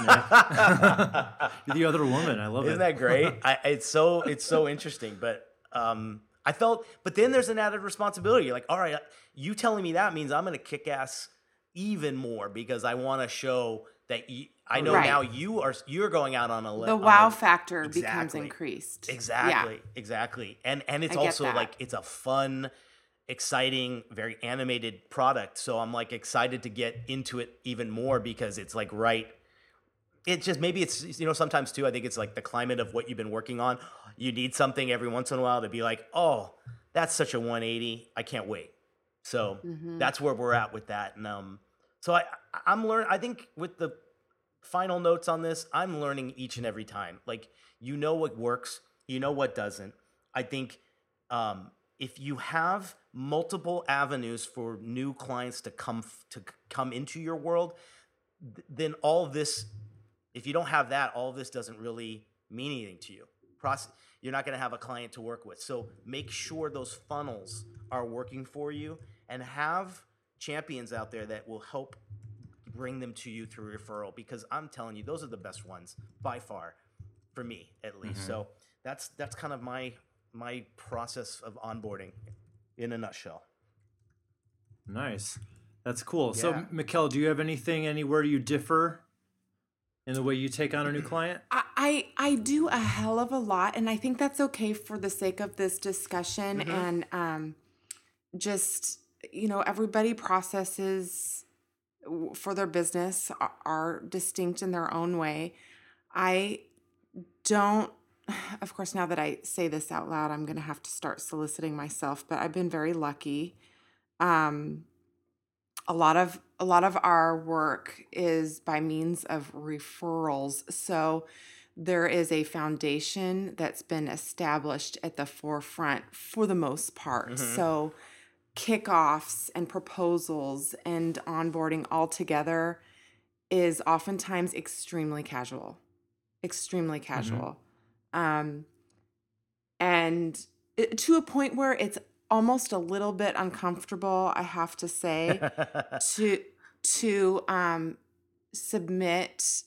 You're the other woman. I love Isn't that great? It's so interesting. But I felt, but then there's an added responsibility. You're like, all right, you telling me that means I'm going to kick ass even more, because I want to show that I know now you're going out on a the wow factor becomes increased. Exactly. And it's also like, it's a fun, exciting, very animated product. So I'm like excited to get into it even more, because it's like, it's just, maybe it's, sometimes too, I think it's like the climate of what you've been working on. You need something every once in a while to be like, oh, that's such a 180. I can't wait. So that's where we're at with that. And so I'm learning. I think with the final notes on this, I'm learning each and every time. Like, what works, what doesn't. I think if you have multiple avenues for new clients to come into your world, then all this, if you don't have that, all this doesn't really mean anything to you. You're not going to have a client to work with. So make sure those funnels are working for you, and have champions out there that will help bring them to you through referral, because I'm telling you, those are the best ones by far, for me at least. Mm-hmm. So that's kind of my process of onboarding in a nutshell. Nice. That's cool. Yeah. So Mikkel, do you have anything anywhere you differ in the way you take on a new client? I do a hell of a lot, and I think that's okay for the sake of this discussion. Mm-hmm. And just, everybody processes for their business are distinct in their own way. I don't of course, now that I say this out loud, I'm going to have to start soliciting myself, but I've been very lucky. Um, a lot of our work is by means of referrals. So there is a foundation that's been established at the forefront for the most part. So kickoffs and proposals and onboarding all together is oftentimes extremely casual. Um, and to a point where it's almost a little bit uncomfortable, I have to say, to submit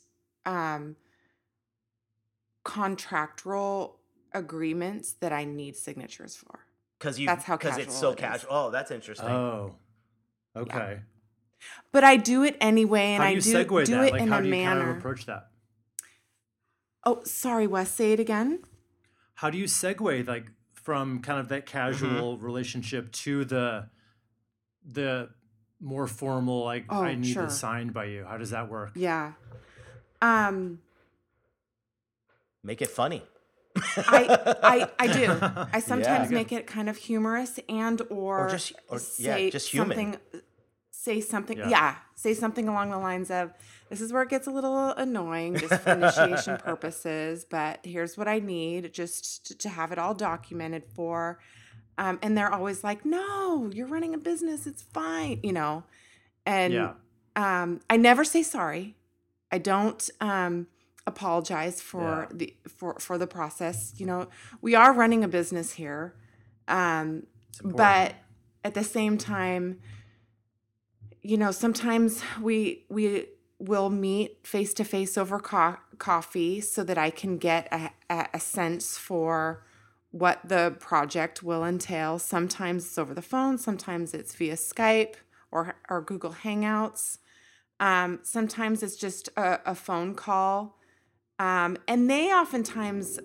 contractual agreements that I need signatures for. That's how because casual it's so it is. casual. Oh, that's interesting. Oh, okay. But I do it anyway, and How do I you do segue do that? it Like, in how a do you kind of manner. approach that? Oh, sorry, Wes. Say it again. How do you segue like from kind of that casual relationship to the more formal, like Oh, I need sure. this signed by you? How does that work? Yeah. Um, Make it funny. I do. I sometimes Yeah. make it kind of humorous or just say human. something. Yeah. Yeah, say something along the lines of, "This is where it gets a little annoying, just for initiation purposes. But here's what I need, just to have it all documented for." And they're always like, "No, you're running a business. It's fine," And Yeah. I never say sorry. I don't apologize for Yeah. the process. We are running a business here, but at the same time, sometimes we will meet face to face over coffee so that I can get a sense for what the project will entail. Sometimes it's over the phone, sometimes it's via Skype or Google Hangouts. Sometimes it's just a phone call. And they oftentimes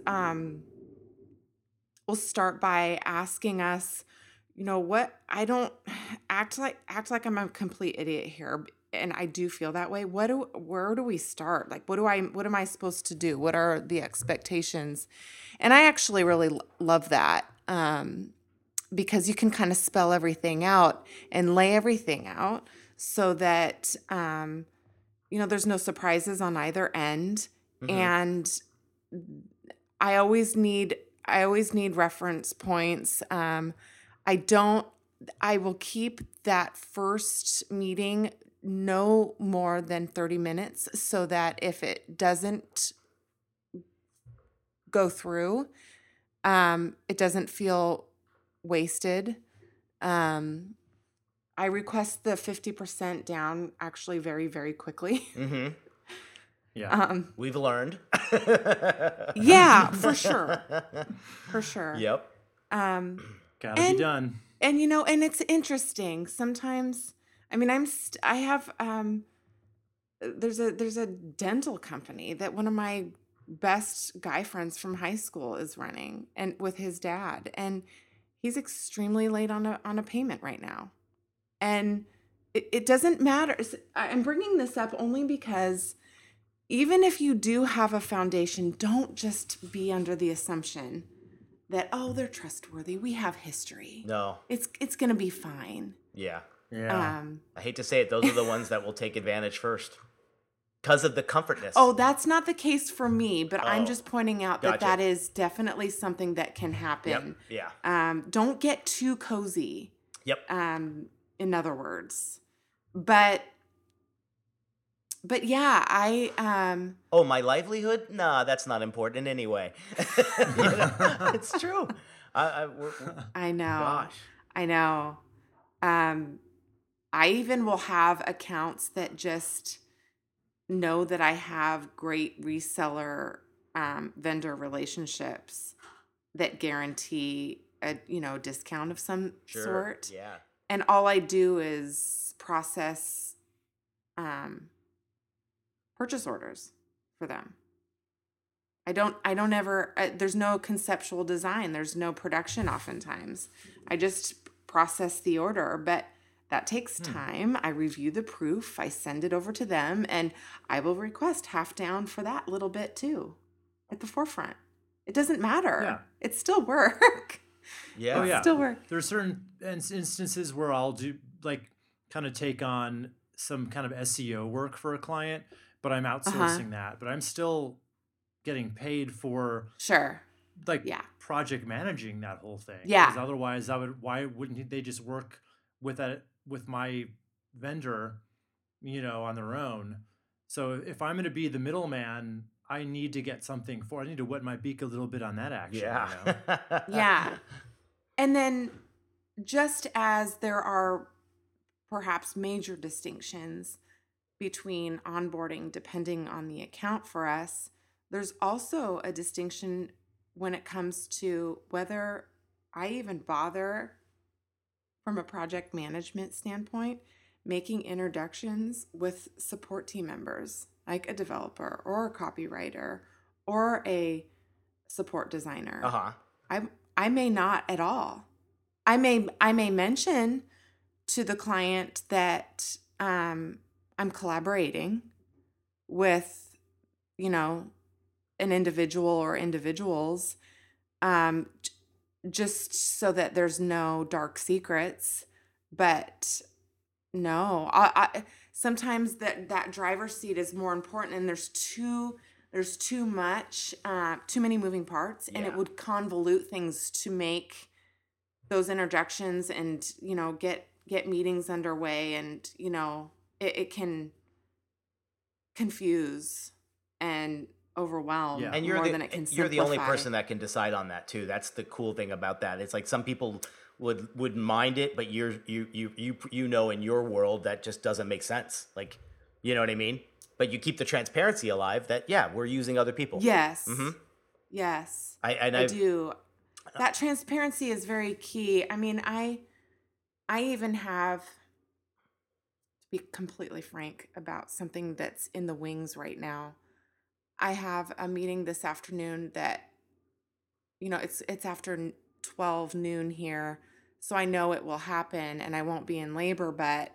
will start by asking us, what I don't act like I'm a complete idiot here, and I do feel that way. Where do we start? Like, what am I supposed to do? What are the expectations? And I actually really love that, because you can kind of spell everything out and lay everything out so that there's no surprises on either end. And I always need reference points. I will keep that first meeting no more than 30 minutes so that if it doesn't go through, it doesn't feel wasted. I request the 50% down actually very, very quickly. Yeah. We've learned. Yeah, for sure. For sure. Yep. Gotta be done. And and it's interesting. Sometimes, I mean, I have there's a dental company that one of my best guy friends from high school is running, and with his dad, and he's extremely late on a payment right now. And it doesn't matter. I'm bringing this up only because even if you do have a foundation, don't just be under the assumption that, they're trustworthy. We have history. No. It's going to be fine. Yeah. Yeah. I hate to say it, those are the ones that will take advantage first because of the comfortness. Oh, that's not the case for me, but I'm Oh, just pointing out gotcha. that is definitely something that can happen. Yep. Yeah. Don't get too cozy. Yep. In other words. But yeah, Oh, my livelihood? Nah, that's not important anyway. It's true. I know. Gosh. I know. I even will have accounts that just know that I have great reseller vendor relationships that guarantee a discount of some sort. Yeah. And all I do is process purchase orders for them. I don't ever, there's no conceptual design. There's no production oftentimes. I just process the order, but that takes time. I review the proof. I send it over to them, and I will request half down for that little bit too at the forefront. It doesn't matter. Yeah. It's still work. Yeah. Oh yeah. Still work. There's certain instances where I'll do like kind of take on some kind of SEO work for a client, but I'm outsourcing that. But I'm still getting paid for Sure. like Yeah. project managing that whole thing. Yeah. Because otherwise, why wouldn't they just work with my vendor, on their own? So if I'm going to be the middleman, I need to get something I need to wet my beak a little bit on that action. Yeah. Yeah. And then just as there are perhaps major distinctions between onboarding depending on the account for us, there's also a distinction when it comes to whether I even bother from a project management standpoint making introductions with support team members like a developer or a copywriter or a support designer. I may not at all. I may mention to the client that I'm collaborating with, an individual or individuals, just so that there's no dark secrets. But no, I sometimes that driver's seat is more important, and there's too much, too many moving parts, and it would convolute things to make those introductions and, get meetings underway, and, it can confuse and overwhelm And more than it can simplify. you're the only person that can decide on that too. That's the cool thing about that. It's like some people wouldn't mind it, but you in your world that just doesn't make sense. Like, you know what I mean? But you keep the transparency alive that we're using other people. Yes. Mm-hmm. Yes. I do. That transparency is very key. I mean, I even have, to be completely frank about something that's in the wings right now. I have a meeting this afternoon that, it's after 12 noon here, so I know it will happen and I won't be in labor, but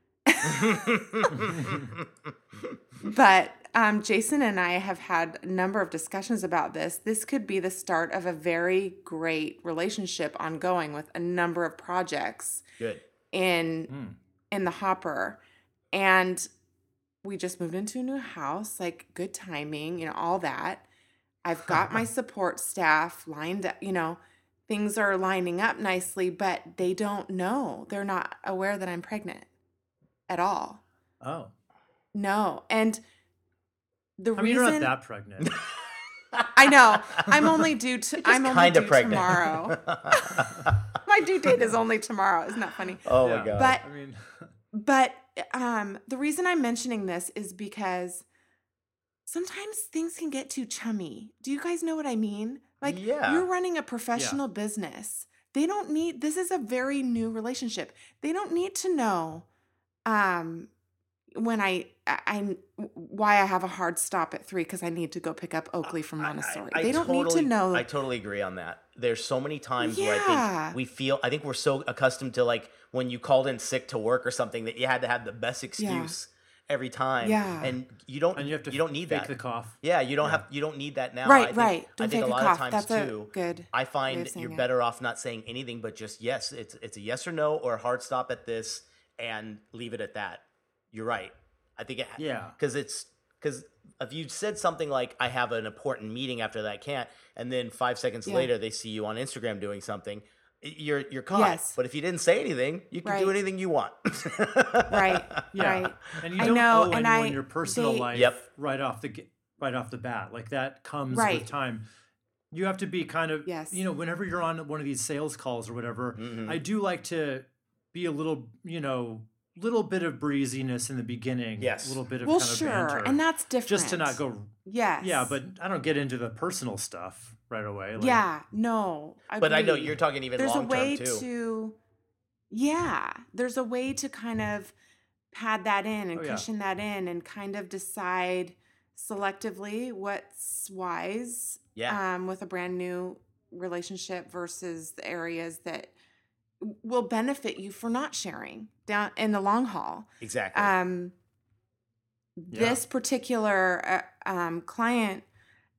Jason and I have had a number of discussions about this. This could be the start of a very great relationship ongoing with a number of projects. Good. In the hopper. And we just moved into a new house, like good timing, all that. I've got my support staff lined up, things are lining up nicely, but they don't know. They're not aware that I'm pregnant at all. Oh. No. And the reason you're not that pregnant. I know. I'm only due pregnant. Tomorrow. My due date is only tomorrow. Isn't that funny? Oh my God. But the reason I'm mentioning this is because sometimes things can get too chummy. Do you guys know what I mean? Like, you're running a professional business. This is a very new relationship. They don't need to know when why I have a hard stop at 3 because I need to go pick up Oakley from Montessori. They don't need to know. I totally agree on that. There's so many times where I think we're so accustomed to, like, when you called in sick to work or something, that you had to have the best excuse every time. Yeah. And you don't need fake that. the cough. Yeah, you don't need that now. Right. I think a lot of times too. Good. I find you're better off not saying anything, but just yes. It's a yes or no or a hard stop at this, and leave it at that. You're right. I think because if you said something like, I have an important meeting after that, I can't, and then 5 seconds later they see you on Instagram doing something, you're caught. Yes. But if you didn't say anything, you can do anything you want. Right. And you don't owe anyone your personal life right off the bat. Like, that comes with time. You have to be kind of, whenever you're on one of these sales calls or whatever, I do like to be a little, little bit of breeziness in the beginning. Yes. A little bit of kind of banter. And that's different. Just to not go. Yes. Yeah, but I don't get into the personal stuff right away. No. But I know you're talking even long term too. There's a way to kind of pad that in and cushion that in and kind of decide selectively what's wise with a brand new relationship versus the areas that will benefit you for not sharing down in the long haul. Exactly. This particular client,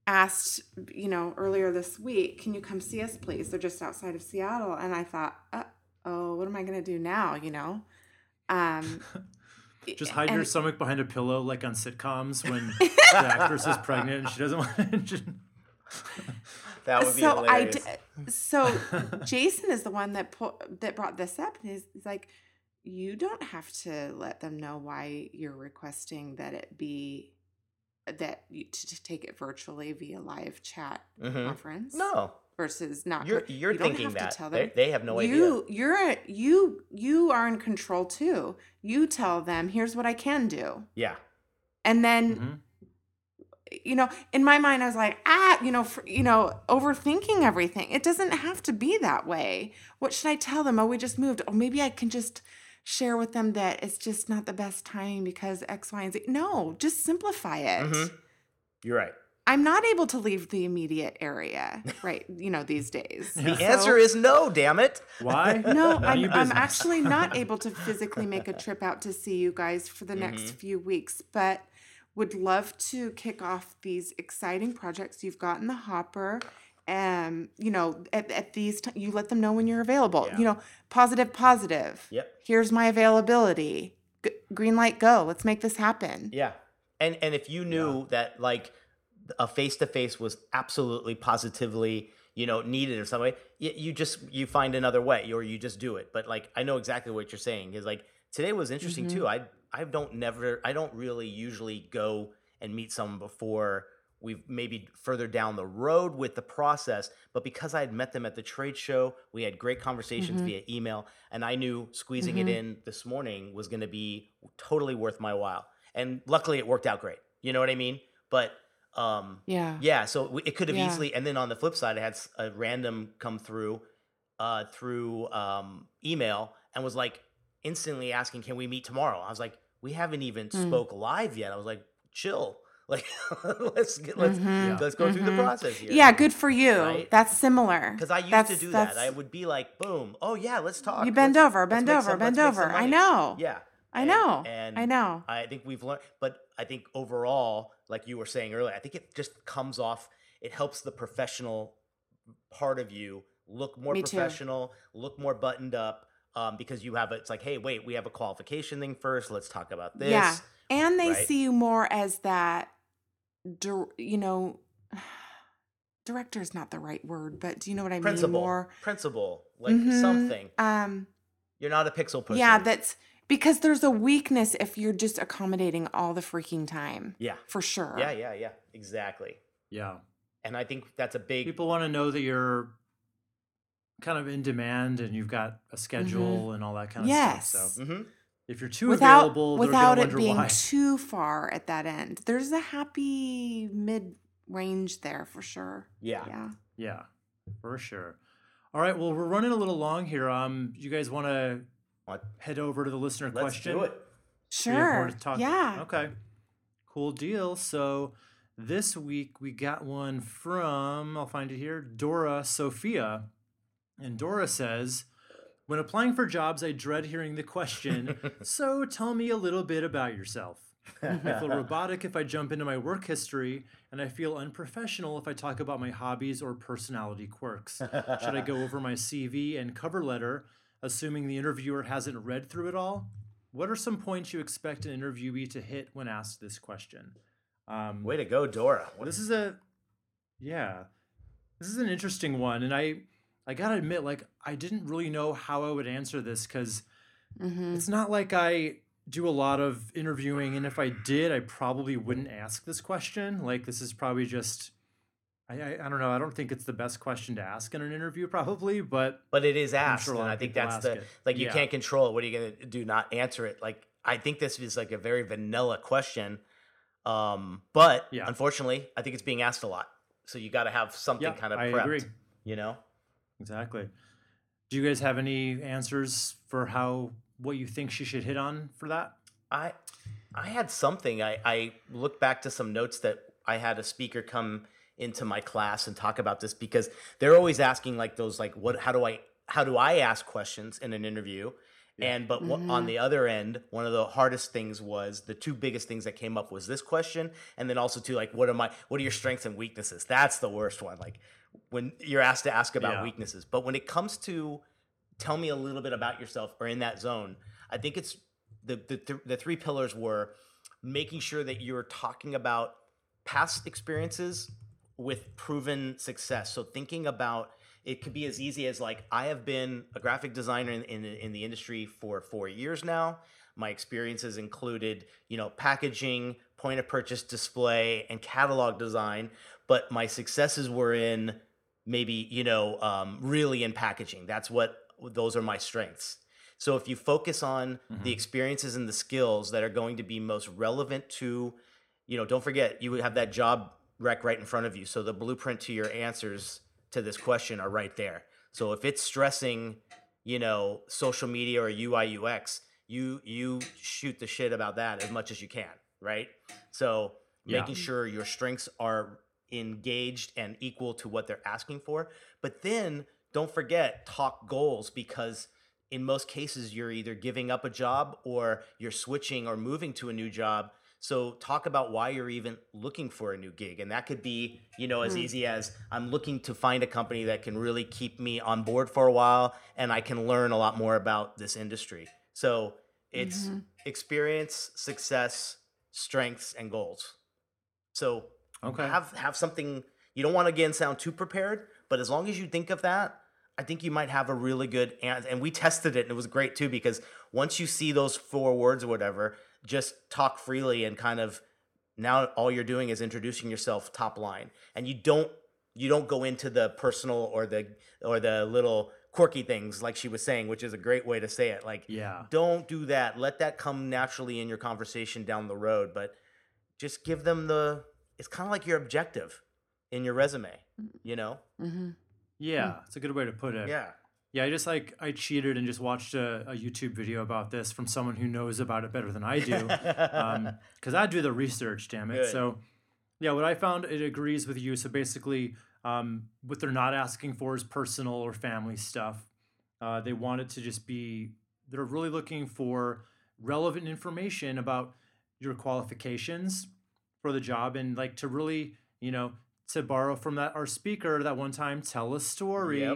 asked, earlier this week, can you come see us, please? They're just outside of Seattle. And I thought, oh, what am I going to do now? Um, Just hide your and stomach behind a pillow, like on sitcoms when the actress is pregnant and she doesn't want to. That would be so hilarious. So Jason is the one that brought this up, and he's like, you don't have to let them know why you're requesting that it be to take it virtually via live chat conference. No, versus not. you're You don't thinking have to that tell them. they have no idea. You are in control too. You tell them, here's what I can do, Yeah. and then in my mind, I was like, overthinking everything. It doesn't have to be that way. What should I tell them? Oh, we just moved. Oh, maybe I can just share with them that it's just not the best timing because X, Y, and Z. No, just simplify it. You're right. I'm not able to leave the immediate area, right? These days. The answer is no, damn it. Why? No, None of your I'm business. actually not able to physically make a trip out to see you guys for the next few weeks, but would love to kick off these exciting projects you've got in the hopper. At these you let them know when you're available. Yeah. Positive. Yep. Here's my availability. Green light, go. Let's make this happen. Yeah. And if you knew that like a face-to-face was absolutely positively, needed or something, you find another way or you just do it. But like, I know exactly what you're saying is like today was interesting too. I don't really usually go and meet someone before we've maybe further down the road with the process, but because I had met them at the trade show, we had great conversations via email, and I knew squeezing it in this morning was going to be totally worth my while. And luckily it worked out great. You know what I mean? But yeah, so it could have easily, and then on the flip side, I had a random come through email and was like instantly asking, can we meet tomorrow? I was like, we haven't even spoke live yet. I was like, chill. Like, let's go through the process here. Yeah, good for you. Right? That's similar. Because I used to do that. I would be like, boom. Oh yeah, let's talk. You bend over. Let's make some I money. know. Yeah. I know. And I know. I think we've learned, but I think overall, like you were saying earlier, I think it just comes off, it helps the professional part of you look more professional, look more buttoned up, because you have it's like, hey, wait, we have a qualification thing first. Let's talk about this. Yeah. And they see you more as that, director is not the right word, but do you know what I mean? More principal, like something. You're not a pixel person. Yeah, that's because there's a weakness if you're just accommodating all the freaking time. Yeah. For sure. Yeah. Exactly. Yeah. And I think that's a big... People want to know that you're kind of in demand and you've got a schedule and all that kind of stuff. So if you're too available, without it wonder being why. too far at that end, there's a happy mid-range there for sure. Yeah. Yeah, for sure. All right, well, we're running a little long here. You guys want to head over to the listener question? Let's do it. We have more Sure. to talk- Yeah. Okay. Cool deal. So this week we got one from, I'll find it here, Dora Sophia. And Dora says, when applying for jobs, I dread hearing the question, so tell me a little bit about yourself. I feel robotic if I jump into my work history, and I feel unprofessional if I talk about my hobbies or personality quirks. Should I go over my CV and cover letter, assuming the interviewer hasn't read through it all? What are some points you expect an interviewee to hit when asked this question? Way to go, Dora. This is an interesting one, and I gotta admit, like, I didn't really know how I would answer this because it's not like I do a lot of interviewing, and if I did, I probably wouldn't ask this question. Like, this is probably just, I don't know. I don't think it's the best question to ask in an interview, probably, but it is asked, sure a lot and I of think people that's ask it. like you can't control it. What are you gonna do? Not answer it? Like, I think this is like a very vanilla question, but unfortunately, I think it's being asked a lot. So you got to have something kind of prepped. I agree. Exactly. Do you guys have any answers for what you think she should hit on for that? I had something. I looked back to some notes that I had a speaker come into my class and talk about this because they're always asking like those like how do I ask questions in an interview, And but on the other end, one of the hardest things was the two biggest things that came up was this question, and then also too, like, what are your strengths and weaknesses? That's the worst one. Like when you're asked to ask about weaknesses. But when it comes to tell me a little bit about yourself or in that zone, I think it's the three pillars were making sure that you're talking about past experiences with proven success. So thinking about it could be as easy as like, I have been a graphic designer in the industry for 4 years now. My experiences included, packaging, point of purchase display, and catalog design. But my successes were in maybe, really in packaging. Those are my strengths. So if you focus on the experiences and the skills that are going to be most relevant to, don't forget, you have that job rec right in front of you. So the blueprint to your answers to this question are right there. So if it's stressing, social media or UI UX, you shoot the shit about that as much as you can, right? So making sure your strengths are engaged and equal to what they're asking for. But then don't forget, talk goals, because in most cases you're either giving up a job or you're switching or moving to a new job. So talk about why you're even looking for a new gig. And that could be, as easy as I'm looking to find a company that can really keep me on board for a while and I can learn a lot more about this industry. So it's experience, success, strengths, and goals. So have something. You don't want to, again, sound too prepared, but as long as you think of that, I think you might have a really good answer. And we tested it, and it was great too, because once you see those 4 words or whatever, just talk freely and kind of, now all you're doing is introducing yourself top line, and you don't go into the personal or the little quirky things like she was saying, which is a great way to say it. Like, don't do that. Let that come naturally in your conversation down the road, but just give them it's kind of like your objective in your resume, Yeah, it's a good way to put it. Yeah, I cheated and just watched a YouTube video about this from someone who knows about it better than I do, because I do the research, damn it. Good. So, what I found, it agrees with you. So basically, what they're not asking for is personal or family stuff. They want it to just be, they're really looking for relevant information about your qualifications for the job, and like to really, to borrow from our speaker that one time, tell a story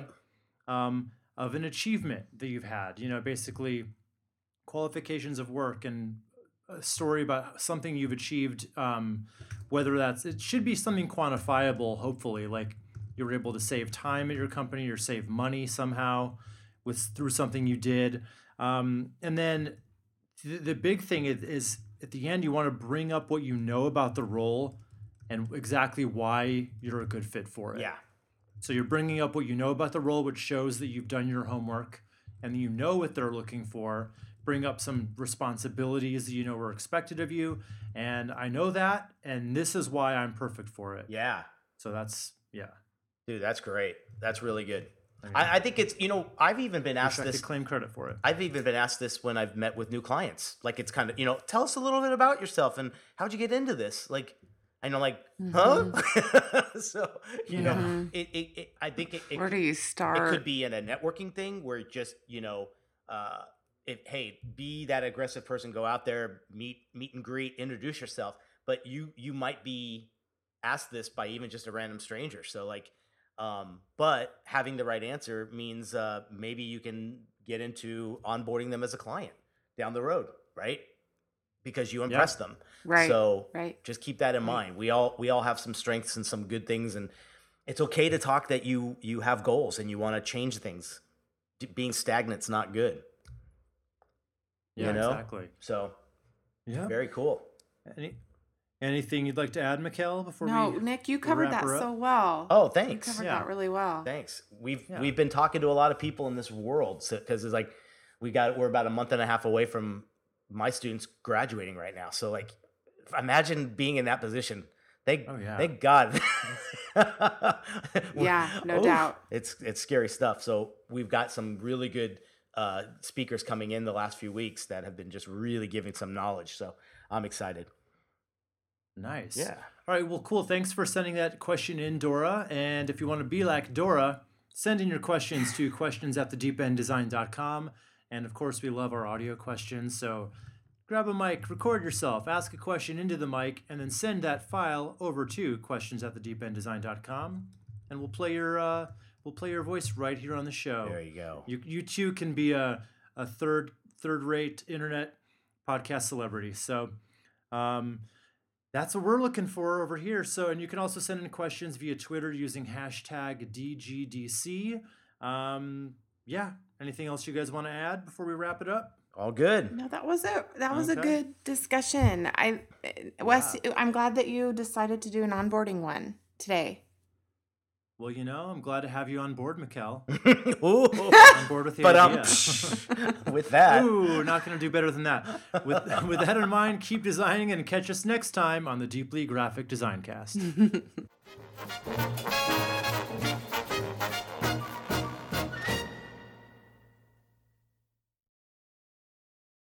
of an achievement that you've had, basically qualifications of work and a story about something you've achieved, whether it should be something quantifiable, hopefully, like you were able to save time at your company or save money somehow through something you did. And then the big thing is at the end, you want to bring up what you know about the role and exactly why you're a good fit for it. Yeah. So you're bringing up what you know about the role, which shows that you've done your homework and you know what they're looking for. Bring up some responsibilities that you know were expected of you. And I know that, and this is why I'm perfect for it. Yeah. So that's, Dude, that's great. That's really good. I think it's, I've even been asked I this. could claim credit for it. I've even been asked this when I've met with new clients. Like, it's kind of, tell us a little bit about yourself and how'd you get into this? Like, I know, like, huh? So, I think it where do you start? It could be in a networking thing where just, be that aggressive person, go out there, meet and greet, introduce yourself. But you might be asked this by even just a random stranger. So like, but having the right answer means maybe you can get into onboarding them as a client down the road, right? Because you impress them. Right. So just keep that in mind. We all have some strengths and some good things, and it's okay to talk that you have goals and you want to change things. Being stagnant's not good. Yeah, exactly. So, very cool. Anything you'd like to add, Mikkel, before we? No, Nick, you covered that so well. Oh, thanks. You covered that really well. Thanks. We've been talking to a lot of people in this world because it's like we're about a month and a half away from my students graduating right now. So like, imagine being in that position. Thank God. No doubt. It's scary stuff. So we've got some really good speakers coming in the last few weeks that have been just really giving some knowledge. So I'm excited. Nice. Yeah. All right. Well, cool. Thanks for sending that question in, Dora. And if you want to be like Dora, send in your questions to questions@thedeependdesign.com. And of course, we love our audio questions. So grab a mic, record yourself, ask a question into the mic, and then send that file over to questions@thedeependdesign.com, and we'll play your voice right here on the show. There you go. You too can be a third-rate internet podcast celebrity. So that's what we're looking for over here. So, and you can also send in questions via Twitter using hashtag DGDC. Yeah. Anything else you guys want to add before we wrap it up? All good. No, that was a good discussion. Wes, I'm glad that you decided to do an onboarding one today. Well, I'm glad to have you on board, Mikkel. Ooh. On board with the idea. With that. Ooh, not going to do better than that. With that in mind, keep designing and catch us next time on the Deeply Graphic Design Cast.